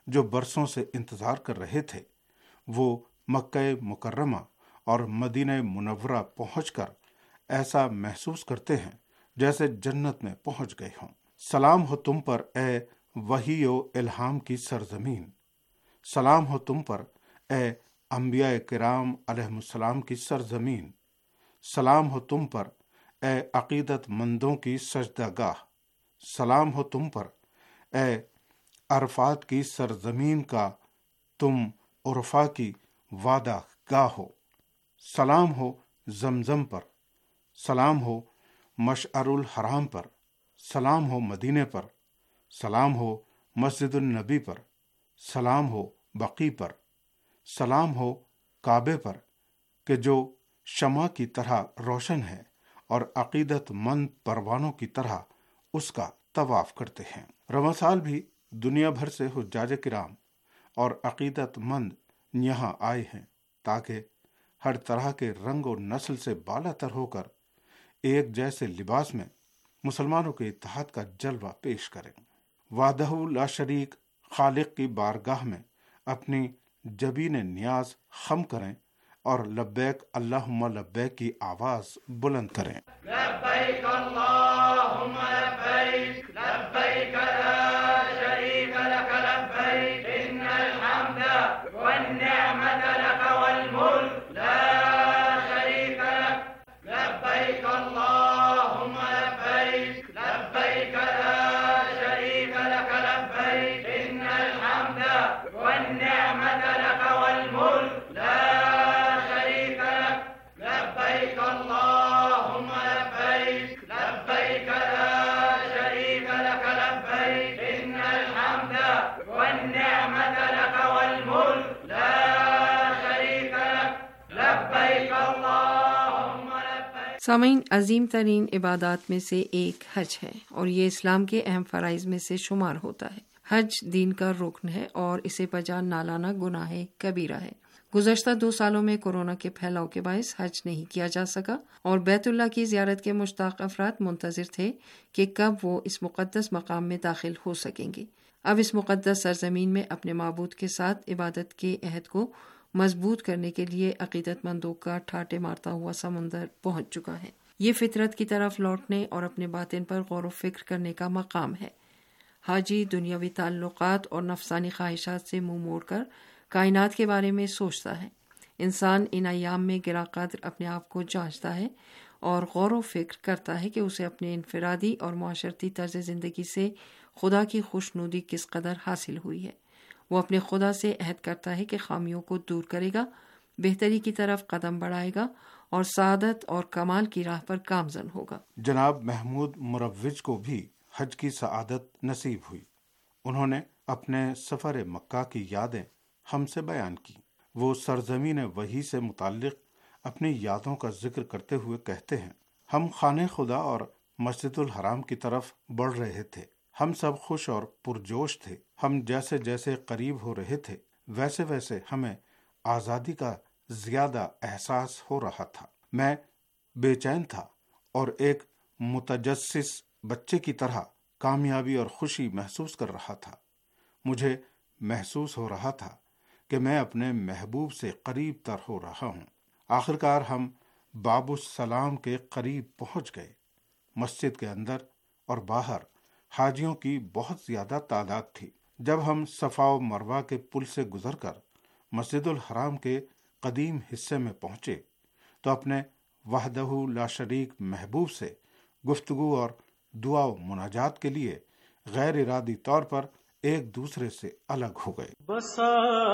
جو برسوں سے انتظار کر رہے تھے، وہ مکہ مکرمہ اور مدینہ منورہ پہنچ کر ایسا محسوس کرتے ہیں جیسے جنت میں پہنچ گئے ہوں۔ سلام ہو تم پر اے وحی و الہام کی سرزمین، سلام ہو تم پر اے انبیاء کرام علیہ السلام کی سرزمین، سلام ہو تم پر اے عقیدت مندوں کی سجدہ گاہ، سلام ہو تم پر اے عرفات کی سرزمین کا تم عرفا کی وعدہ گاہ ہو، سلام ہو زمزم پر، سلام ہو مشعر الحرام پر، سلام ہو مدینے پر، سلام ہو مسجد النبی پر، سلام ہو بقی پر، سلام ہو کعبے پر کہ جو شمع کی طرح روشن ہے اور عقیدت مند پروانوں کی طرح اس کا طواف کرتے ہیں۔ رواں سال بھی دنیا بھر سے حجاج کرام اور عقیدت مند یہاں آئے ہیں تاکہ ہر طرح کے رنگ و نسل سے بالا تر ہو کر ایک جیسے لباس میں مسلمانوں کے اتحاد کا جلوہ پیش کریں، وحدہ لا شریک خالق کی بارگاہ میں اپنی جبین نیاز خم کریں اور لبیک اللہم لبیک کی آواز بلند کریں۔ لبیک اللہم لبیک لبیک لا شریک لک لبیک ان الحمد والنعمت لک والملک لا شریک لک لبیک اللہم لبیک لبیک لا شریک لک لبیک ان الحمد والنعمت لک والملک لا شریک لک لبیک اللہم لبیک لبیک لا شریک لک لبیک ان الحمد والنعمت لک والملک لا شریک لک لبیک اللہم لبیک۔ سامعین، عظیم ترین عبادات میں سے ایک حج ہے اور یہ اسلام کے اہم فرائض میں سے شمار ہوتا ہے۔ حج دین کا رکن ہے اور اسے بجا نہ لانا گناہ کبیرہ ہے۔ گزشتہ 2 سالوں میں کورونا کے پھیلاؤ کے باعث حج نہیں کیا جا سکا اور بیت اللہ کی زیارت کے مشتاق افراد منتظر تھے کہ کب وہ اس مقدس مقام میں داخل ہو سکیں گے۔ اب اس مقدس سرزمین میں اپنے معبود کے ساتھ عبادت کے عہد کو مضبوط کرنے کے لیے عقیدت مندوں کا ٹھاٹے مارتا ہوا سمندر پہنچ چکا ہے۔ یہ فطرت کی طرف لوٹنے اور اپنے باطن پر غور و فکر کرنے کا مقام ہے۔ حاجی دنیاوی تعلقات اور نفسانی خواہشات سے منہ موڑ کر کائنات کے بارے میں سوچتا ہے۔ انسان ان ایام میں گراں قدر اپنے آپ کو جانچتا ہے اور غور و فکر کرتا ہے کہ اسے اپنے انفرادی اور معاشرتی طرز زندگی سے خدا کی خوشنودی کس قدر حاصل ہوئی ہے۔ وہ اپنے خدا سے عہد کرتا ہے کہ خامیوں کو دور کرے گا، بہتری کی طرف قدم بڑھائے گا اور سعادت اور کمال کی راہ پر گامزن ہوگا۔ جناب محمود مروج کو بھی حج کی سعادت نصیب ہوئی۔ انہوں نے اپنے سفر مکہ کی یادیں ہم سے بیان کی۔ وہ سرزمین وحی سے متعلق اپنی یادوں کا ذکر کرتے ہوئے کہتے ہیں، ہم خانہ خدا اور مسجد الحرام کی طرف بڑھ رہے تھے۔ ہم سب خوش اور پرجوش تھے۔ ہم جیسے جیسے قریب ہو رہے تھے ویسے ویسے ہمیں آزادی کا زیادہ احساس ہو رہا تھا۔ میں بے چین تھا اور ایک متجسس بچے کی طرح کامیابی اور خوشی محسوس کر رہا تھا۔ مجھے محسوس ہو رہا تھا کہ میں اپنے محبوب سے قریب تر ہو رہا ہوں۔ آخرکار ہم باب السلام کے قریب پہنچ گئے۔ مسجد کے اندر اور باہر حاجیوں کی بہت زیادہ تعداد تھی۔ جب ہم صفا و مروہ کے پل سے گزر کر مسجد الحرام کے قدیم حصے میں پہنچے تو اپنے وحدہ لا شریک محبوب سے گفتگو اور دعا و مناجات کے لیے غیر ارادی طور پر ایک دوسرے سے الگ ہو گئے۔ بسا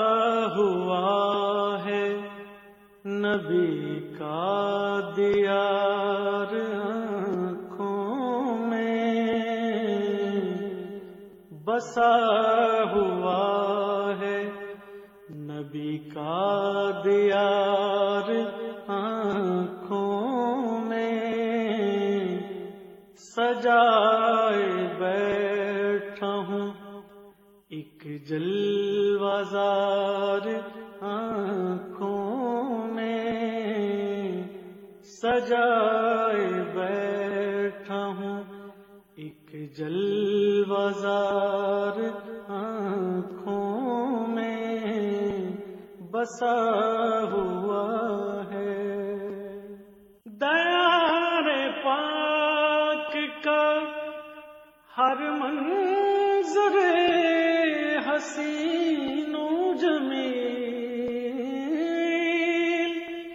ہوا ہے نبی کا دیار آنکھوں میں، بسا ہوا ہے نبی کا دیار آنکھوں میں، سجائے بیٹھا ہوں ایک جلوہ زار آنکھوں میں، سجائے بیٹھا ہوں ایک جلوہ زار آنکھوں بسا ہوا ہے دیار پاک کا ہر منظر حسین و جمیل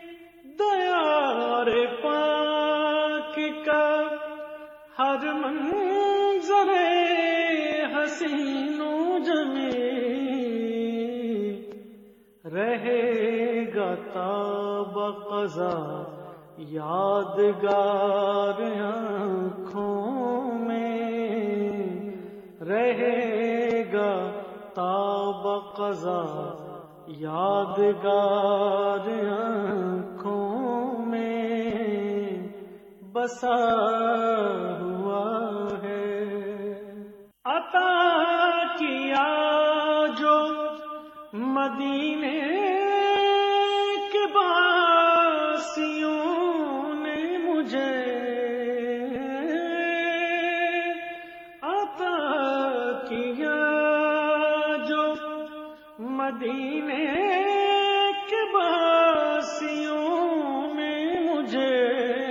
دیار پاک کا ہر منظر حسین و جمیل رہے گا تا بقضا یادگار آنکھوں میں رہے گا تا بقضا یادگار آنکھوں میں بسا ہوا ہے عطا کیا جو مدینے کے باسیوں نے مجھے عطا کیا جو مدینے کے باسیوں نے مجھے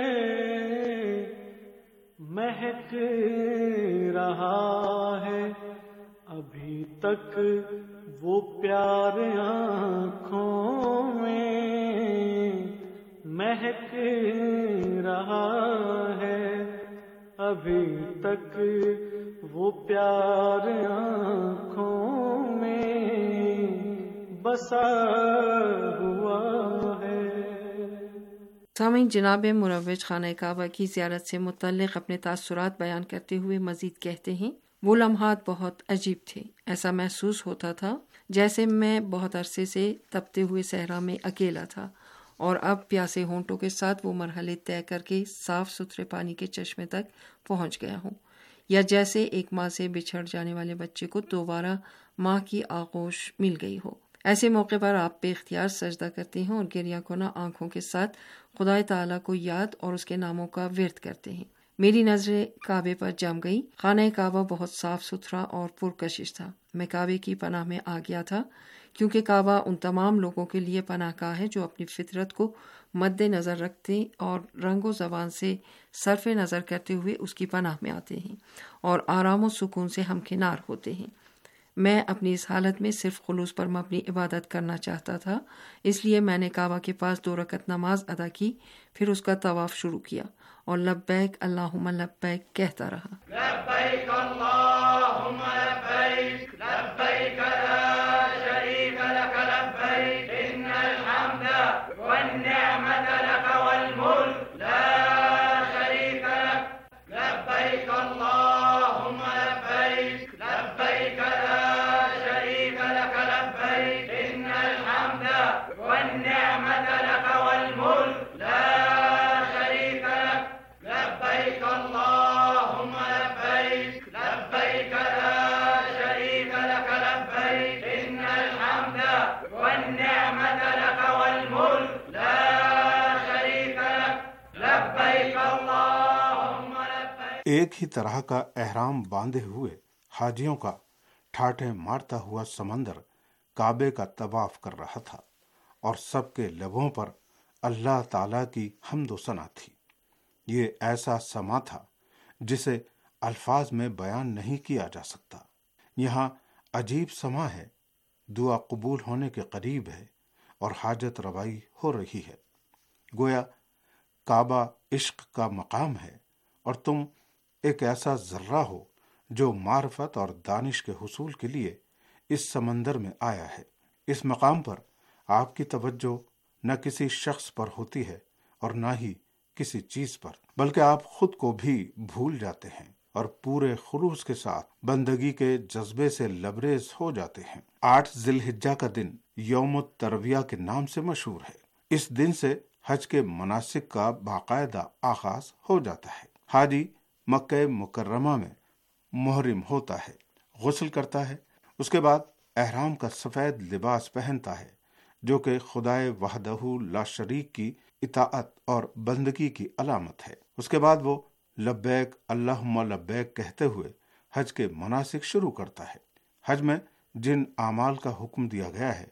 مہک رہا ہے ابھی تک وہ پیار آنکھوں میں مہک رہا ہے ابھی تک وہ پیار آنکھوں میں بسا ہوا ہے۔ سامعین، جناب مروج خانہ کعبہ کی زیارت سے متعلق اپنے تاثرات بیان کرتے ہوئے مزید کہتے ہیں، وہ لمحات بہت عجیب تھے۔ ایسا محسوس ہوتا تھا جیسے میں بہت عرصے سے تپتے ہوئے صحرا میں اکیلا تھا اور اب پیاسے ہونٹوں کے ساتھ وہ مرحلے طے کر کے صاف ستھرے پانی کے چشمے تک پہنچ گیا ہوں، یا جیسے ایک ماں سے بچھڑ جانے والے بچے کو دوبارہ ماں کی آغوش مل گئی ہو۔ ایسے موقع پر آپ بے اختیار سجدہ کرتے ہیں اور گریہ کنہ آنکھوں کے ساتھ خدا تعالیٰ کو یاد اور اس کے ناموں کا ورد کرتے ہیں۔ میری نظریں کعبے پر جم گئی۔ خانہ کعبہ بہت صاف ستھرا اور پرکشش تھا۔ میں کعبے کی پناہ میں آ گیا تھا، کیونکہ کعبہ ان تمام لوگوں کے لیے پناہ گاہ ہے جو اپنی فطرت کو مد نظر رکھتے اور رنگ و زبان سے صرف نظر کرتے ہوئے اس کی پناہ میں آتے ہیں اور آرام و سکون سے ہمکنار ہوتے ہیں۔ میں اپنی اس حالت میں صرف خلوص پر مبنی عبادت کرنا چاہتا تھا، اس لیے میں نے کعبہ کے پاس 2 رکعت نماز ادا کی، پھر اس کا طواف شروع کیا اور لبیک اللہم لبیک کہتا رہا۔ لبیک اللہم لبیک لبیک لا شریک لک لبیک ان الحمد والنعمت لک والملک لا شریک لک لبیک اللہم لبیک لبیک لا شریک لک لبیک ان الحمد والنعمت لک والملک لا شریک لک لبیک اللہم لبیک لبیک لا شریک لک لبیک ان الحمد والنعمت لک والملک لا شریک لک لبیک اللہم لبیک۔ ایک ہی طرح کا احرام باندھے ہوئے حاجیوں کا ٹھاٹھے مارتا ہوا سمندر کعبے کا طواف کر رہا تھا اور سب کے لبوں پر اللہ تعالی کی حمد و ثنا تھی۔ یہ ایسا سما تھا جسے الفاظ میں بیان نہیں کیا جا سکتا۔ یہاں عجیب سما ہے، دعا قبول ہونے کے قریب ہے اور حاجت روائی ہو رہی ہے۔ گویا کعبہ عشق کا مقام ہے اور تم ایک ایسا ذرہ ہو جو معرفت اور دانش کے حصول کے لیے اس سمندر میں آیا ہے۔ اس مقام پر آپ کی توجہ نہ کسی شخص پر ہوتی ہے اور نہ ہی کسی چیز پر، بلکہ آپ خود کو بھی بھول جاتے ہیں اور پورے خلوص کے ساتھ بندگی کے جذبے سے لبریز ہو جاتے ہیں۔ 8 ذی الحجہ کا دن یوم الترویہ کے نام سے مشہور ہے۔ اس دن سے حج کے مناسک کا باقاعدہ آغاز ہو جاتا ہے۔ حاجی مکہ مکرمہ میں محرم ہوتا ہے، غسل کرتا ہے، اس کے بعد احرام کا سفید لباس پہنتا ہے جو کہ خدائے وحدہ لا شریک کی اطاعت اور بندگی کی علامت ہے۔ اس کے بعد وہ لبیک اللہم لبیک کہتے ہوئے حج کے مناسک شروع کرتا ہے۔ حج میں جن اعمال کا حکم دیا گیا ہے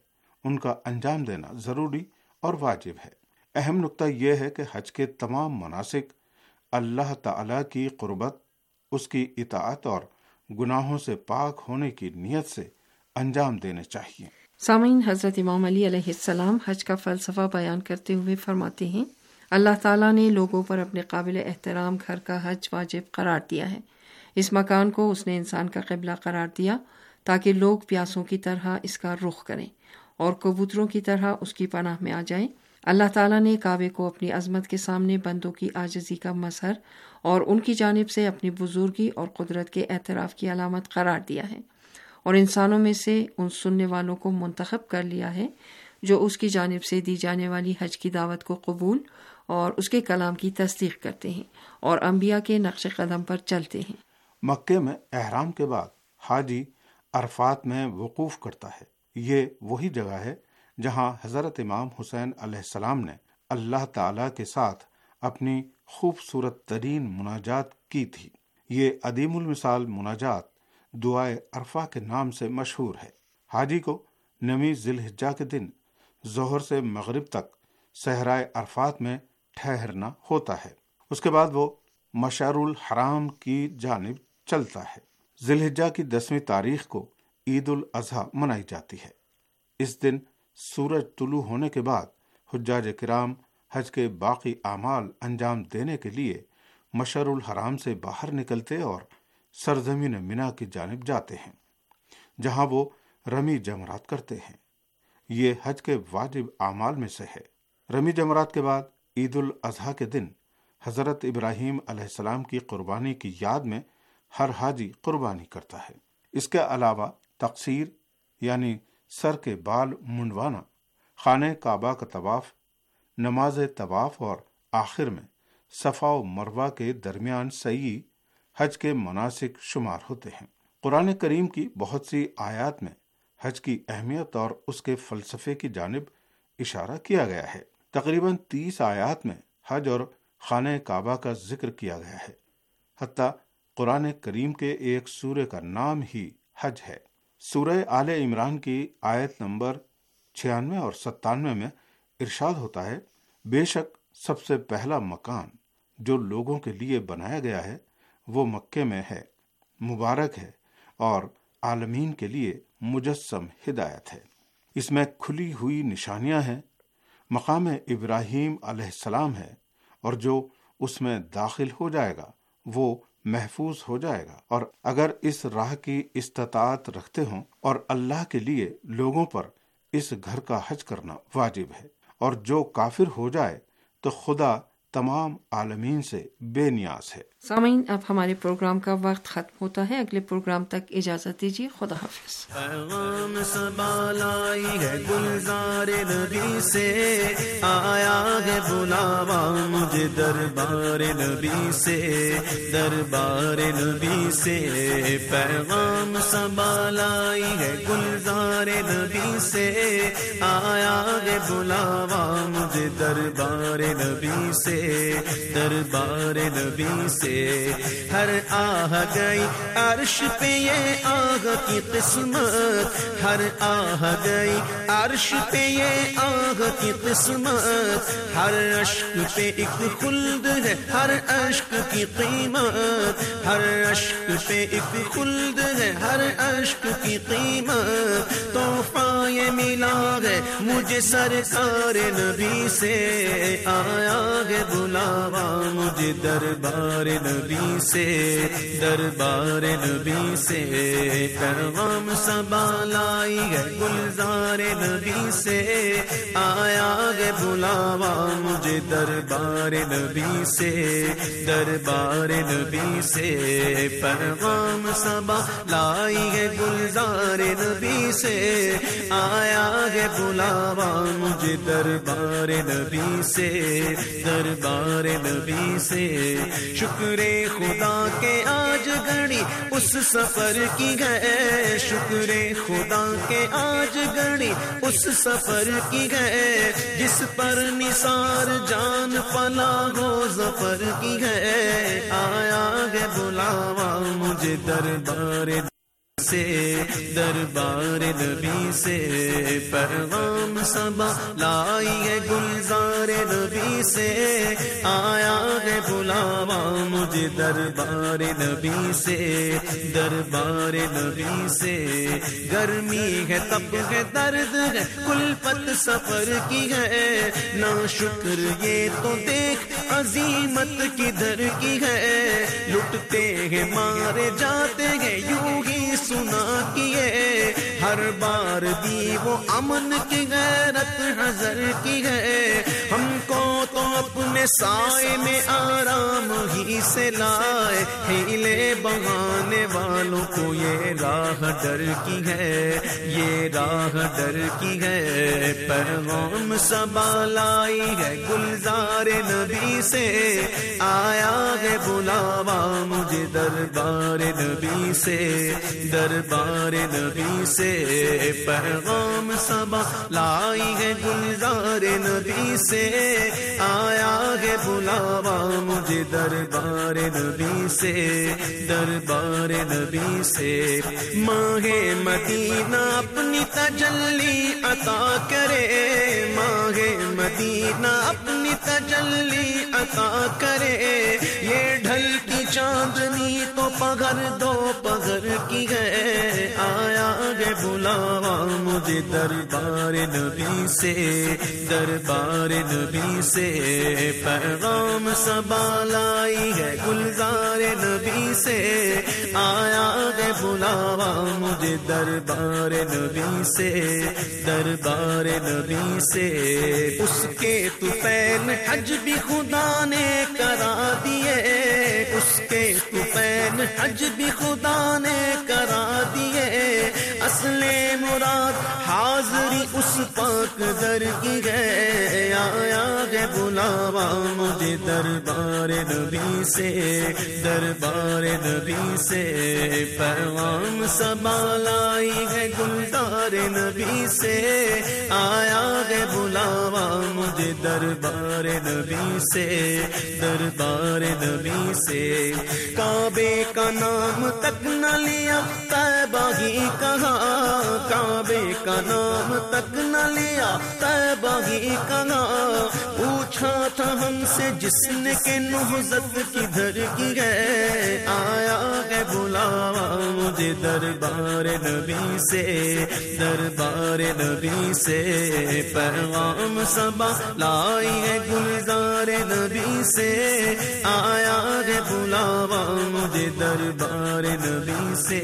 ان کا انجام دینا ضروری اور واجب ہے۔ اہم نقطہ یہ ہے کہ حج کے تمام مناسک اللہ تعالی کی قربت، اس کی اطاعت اور گناہوں سے پاک ہونے کی نیت سے انجام دینے چاہیے۔ سامعین، حضرت امام علی علیہ السلام حج کا فلسفہ بیان کرتے ہوئے فرماتے ہیں، اللہ تعالیٰ نے لوگوں پر اپنے قابل احترام گھر کا حج واجب قرار دیا ہے۔ اس مکان کو اس نے انسان کا قبلہ قرار دیا تاکہ لوگ پیاسوں کی طرح اس کا رخ کریں اور کبوتروں کی طرح اس کی پناہ میں آ جائیں۔ اللہ تعالیٰ نے کعبے کو اپنی عظمت کے سامنے بندوں کی عاجزی کا مظہر اور ان کی جانب سے اپنی بزرگی اور قدرت کے اعتراف کی علامت قرار دیا ہے، اور انسانوں میں سے ان سننے والوں کو منتخب کر لیا ہے جو اس کی جانب سے دی جانے والی حج کی دعوت کو قبول اور اس کے کلام کی تصدیق کرتے ہیں اور انبیاء کے نقش قدم پر چلتے ہیں۔ مکے میں احرام کے بعد حاجی عرفات میں وقوف کرتا ہے۔ یہ وہی جگہ ہے جہاں حضرت امام حسین علیہ السلام نے اللہ تعالی کے ساتھ اپنی خوبصورت ترین مناجات کی تھی۔ یہ عدیم المثال مناجات دعائے عرفہ کے نام سے مشہور ہے۔ حاجی کو 9 ذی الحجہ کے دن ظہر سے مغرب تک صحرائے عرفات میں ٹھہرنا ہوتا ہے۔ اس کے بعد وہ مشعر الحرام کی جانب چلتا ہے۔ ذی الحجہ کی 10ویں تاریخ کو عید الاضحیٰ منائی جاتی ہے۔ اس دن سورج طلوع ہونے کے بعد حجاج کرام حج کے باقی اعمال انجام دینے کے لیے مشعر الحرام سے باہر نکلتے اور سرزمین منا کی جانب جاتے ہیں، جہاں وہ رمی جمرات کرتے ہیں۔ یہ حج کے واجب اعمال میں سے ہے۔ رمی جمرات کے بعد عید الاضحیٰ کے دن حضرت ابراہیم علیہ السلام کی قربانی کی یاد میں ہر حاجی قربانی کرتا ہے۔ اس کے علاوہ تقصیر یعنی سر کے بال منڈوانا، خانہ کعبہ کا طواف، نماز طواف اور آخر میں صفا و مروہ کے درمیان سعی حج کے مناسک شمار ہوتے ہیں۔ قرآن کریم کی بہت سی آیات میں حج کی اہمیت اور اس کے فلسفے کی جانب اشارہ کیا گیا ہے۔ تقریباً 30 آیات میں حج اور خانہ کعبہ کا ذکر کیا گیا ہے۔ حتیٰ قرآن کریم کے ایک سورہ کا نام ہی حج ہے۔ سورہ آل عمران کی آیت نمبر 96 اور 97 میں ارشاد ہوتا ہے، بے شک سب سے پہلا مکان جو لوگوں کے لیے بنایا گیا ہے وہ مکے میں ہے، مبارک ہے اور عالمین کے لیے مجسم ہدایت ہے۔ اس میں کھلی ہوئی نشانیاں ہیں، مقام ابراہیم علیہ السلام ہے، اور جو اس میں داخل ہو جائے گا وہ محفوظ ہو جائے گا، اور اگر اس راہ کی استطاعت رکھتے ہوں، اور اللہ کے لیے لوگوں پر اس گھر کا حج کرنا واجب ہے، اور جو کافر ہو جائے تو خدا تمام عالمین سے بے نیاز ہے۔ سامعین، اب ہمارے پروگرام کا وقت ختم ہوتا ہے۔ اگلے پروگرام تک اجازت دیجیے۔ خدا حافظ۔ پیغام سبالائی ہے گلزار نبی سے، آیا ہے بلاوا مجھے دربار نبی سے، دربار نبی سے۔ پیغام سبالائی ہے گلزار نبی سے، آیا ہے بلاوا مجھے دربار نبی سے، دربار نبی سے۔ ہر آہ گئی عرش پہ یہ آہ کی قسمت، ہر آہ گئی عرش پہ یہ آہ کی قسمت، ہر اشک پہ ایک خلد ہے، ہر اشک کی قیمت، ہر اشک پہ ایک خلد ہے، ہر اشک کی قیمت۔ تحفہ یہ ملا ہے مجھے سرکار نبی سے، آیا ہے بلاوا مجھے دربار نبی سے، دربار نبی سے۔ پیغام سبالائی ہے گلزار نبی سے، آیا ہے بلاوا مجھے دربار نبی سے، دربار نبی سے۔ پیغام سبالائی ہے گلزار نبی سے، آیا ہے بلاوا مجھے دربار نبی سے، دربار نبی سے۔ شکر خدا کے آج گھڑی اس سفر کی گئے، شکر خدا کے آج گھڑی اس سفر کی گئے، جس پر نثار جان فلاح و ظفر کی گئے، آیا ہے بلاوا مجھے دربار سے دربار نبی سے پیغام صبا لائی ہے گلزار نبی سے آیا ہے بلاوا مجھے دربار نبی سے دربار نبی سے گرمی ہے تب ہے درد ہے کلفت سفر کی ہے نا شکر یہ تو دیکھ عظیمت کدھر کی ہے لٹتے ہیں مارے جاتے ہیں یوں ہی سنا کیے ہر بار دی وہ امن کی غیرت حذر کی ہے ہم کو تو اپنے سائے میں آرام ہی سے لائے ہیلے بہانے والوں کو یہ راہ ڈر کی ہے یہ راہ ڈر کی ہے پیغام صبا لائی ہے گلزار نبی سے آیا ہے بلاوا مجھے دربار نبی سے دربار نبی سے پیغام صبا لائی ہے گلزار نبی سے آیا ہے بلاوا مجھے دربار نبی سے دربار نبی سے ماہ مدینہ اپنی تجلی عطا کرے ماہ مدینہ اپنی تجلی عطا کرے یہ ڈھلتی چاندنی تو پگھر دو پگھر کی ہے آیا ہے بلاوا مجھے دربار نبی سے دربار نبی سے پیغام صبا لائی ہے گلزار نبی سے آیا ہے بلاوا مجھے دربار نبی سے دربار نبی سے اس کے طفیل حج بھی خدا نے کرا دیے اس کے طفیل حج بھی خدا نے کرا دیے اصل مراد حاضری اس پاک در کی ہے آیا ہے بلاوا مجھے دربار نبی سے دربار نبی سے پیغام صبا لائی ہے گلزار نبی سے آیا ہے بلاوا مجھے دربار نبی سے دربار نبی سے کعبے کا نام تک نہ لیا طیبہ ہی کہا کعبے کا نام تک نہ لیا طیبہ ہی کہا پوچھا تھا ہم سے جس نے کہ نہضت کدھر کی ہے آیا ہے بلاوا مجھے دربار نبی سے دربار نبی سے پیغام صبا لائی ہے گلزار نبی سے آیا ہے بلاوا مجھے دربار نبی سے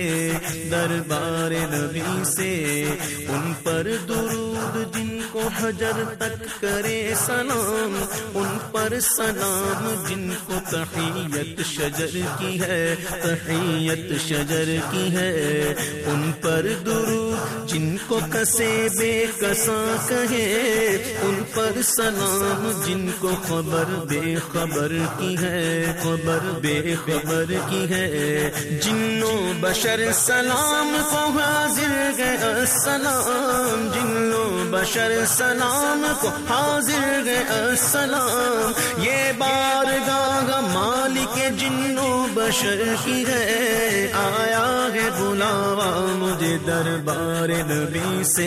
دربار نبی سے ان پر درود جن کو حجر تک کرے سلام ان پر سلام جن کو تحیت شجر کی ہے تحیت شجر کی ہے ان پر درود جن کو کسے بے کساں کہے ان پر سلام جن کو خبر بے خبر کی ہے خبر بے خبر کی ہے جنوں بشر سلام کو حاضر گئے السلام جنوں بشر سلام کو حاضر گئے السلام یہ بارگاہ مالک جنوں بشر کی ہے آیا ہے بلاوا مجھے دربار نبی سے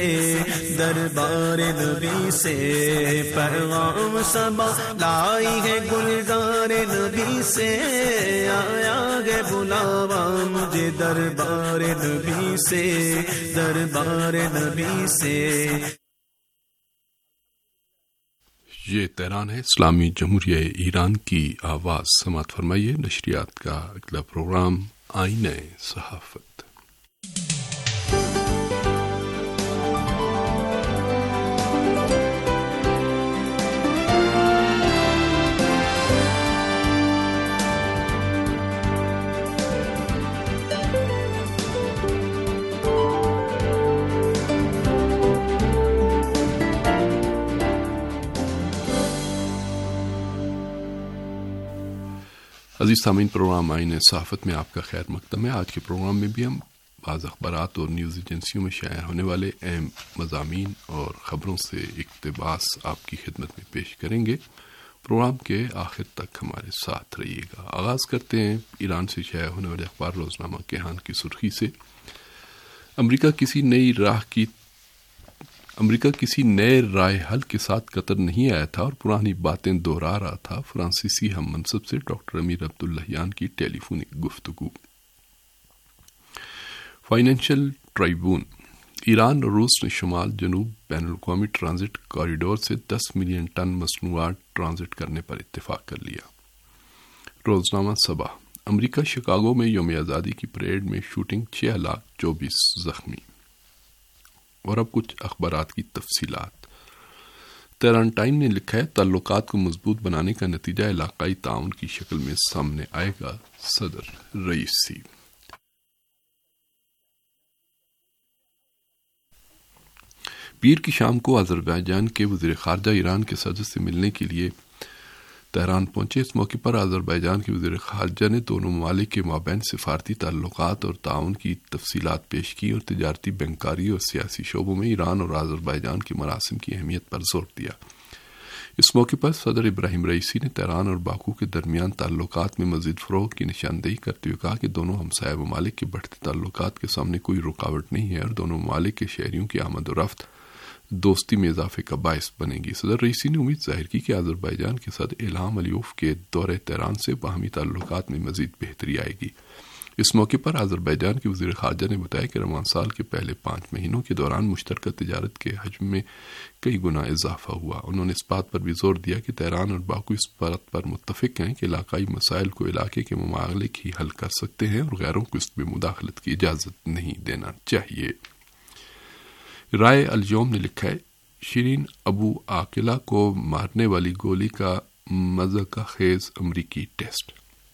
دربار نبی سے پیغام صبا لائی ہے گلزار نبی سے آیا ہے بلاوا مجھے دربار نبی سے دربار نبی سے یہ تہران ہے اسلامی جمہوریہ ایران کی آواز سماعت فرمائیے نشریات کا اگلا پروگرام آئینہ صحافت عزیز سامعین پروگرام آئینہ صحافت میں آپ کا خیر مقدم ہے۔ آج کے پروگرام میں بھی ہم بعض اخبارات اور نیوز ایجنسیوں میں شائع ہونے والے اہم مضامین اور خبروں سے اقتباس آپ کی خدمت میں پیش کریں گے۔ پروگرام کے آخر تک ہمارے ساتھ رہیے گا۔ آغاز کرتے ہیں ایران سے شائع ہونے والے اخبار روزنامہ کیہان کی سرخی سے۔ امریکہ کسی نئے رائے حل کے ساتھ قطر نہیں آیا تھا اور پرانی باتیں دوہرا رہا تھا. فرانسیسی ہم منصب سے ڈاکٹر امیر عبداللہیان کی ٹیلی فونک گفتگو. فائنینشل ٹرائبون. ایران اور روس نے شمال جنوب بین الاقوامی ٹرانزٹ کوریڈور سے 10 ملین ٹن مصنوعات ٹرانزٹ کرنے پر اتفاق کر لیا. روزنامہ صبح. امریکہ شکاگو میں یوم آزادی کی پریڈ میں شوٹنگ 6,24,000 زخمی. اور اب کچھ اخبارات کی تفصیلات. تہران ٹائم نے لکھا ہے تعلقات کو مضبوط بنانے کا نتیجہ علاقائی تعاون کی شکل میں سامنے آئے گا. صدر رئیسی. پیر کی شام کو آذربائیجان کے وزیر خارجہ ایران کے صدر سے ملنے کے لیے تہران پہنچے. اس موقع پر آذربائیجان کے وزیر خارجہ نے دونوں ممالک کے مابین سفارتی تعلقات اور تعاون کی تفصیلات پیش کی اور تجارتی، بینکاری اور سیاسی شعبوں میں ایران اور آذربائیجان کے مراسم کی اہمیت پر زور دیا. اس موقع پر صدر ابراہیم رئیسی نے تہران اور باکو کے درمیان تعلقات میں مزید فروغ کی نشاندہی کرتے ہوئے کہا کہ دونوں ہمسایہ ممالک کے بڑھتے تعلقات کے سامنے کوئی رکاوٹ نہیں ہے اور دونوں ممالک کے شہریوں کی آمد و رفت دوستی میں اضافے کا باعث بنے گی. صدر رئیسی نے امید ظاہر کی کہ آذربائیجان کے صدر الہام علیوف کے دورہ تہران سے باہمی تعلقات میں مزید بہتری آئے گی. اس موقع پر آذربائیجان کے وزیر خارجہ نے بتایا کہ رواں سال کے پہلے 5 مہینوں کے دوران مشترکہ تجارت کے حجم میں کئی گنا اضافہ ہوا. انہوں نے اس بات پر بھی زور دیا کہ تہران اور باکو اس بات پر متفق ہیں کہ علاقائی مسائل کو علاقے کے ممالک ہی حل کر سکتے ہیں اور غیروں کو اس میں مداخلت کی اجازت نہیں دینا چاہیے. رائے اليوم نے لکھا ہے شیرین ابو عاقلہ کو مارنے والی گولی کا مذاق خیز امریکی ٹیسٹ.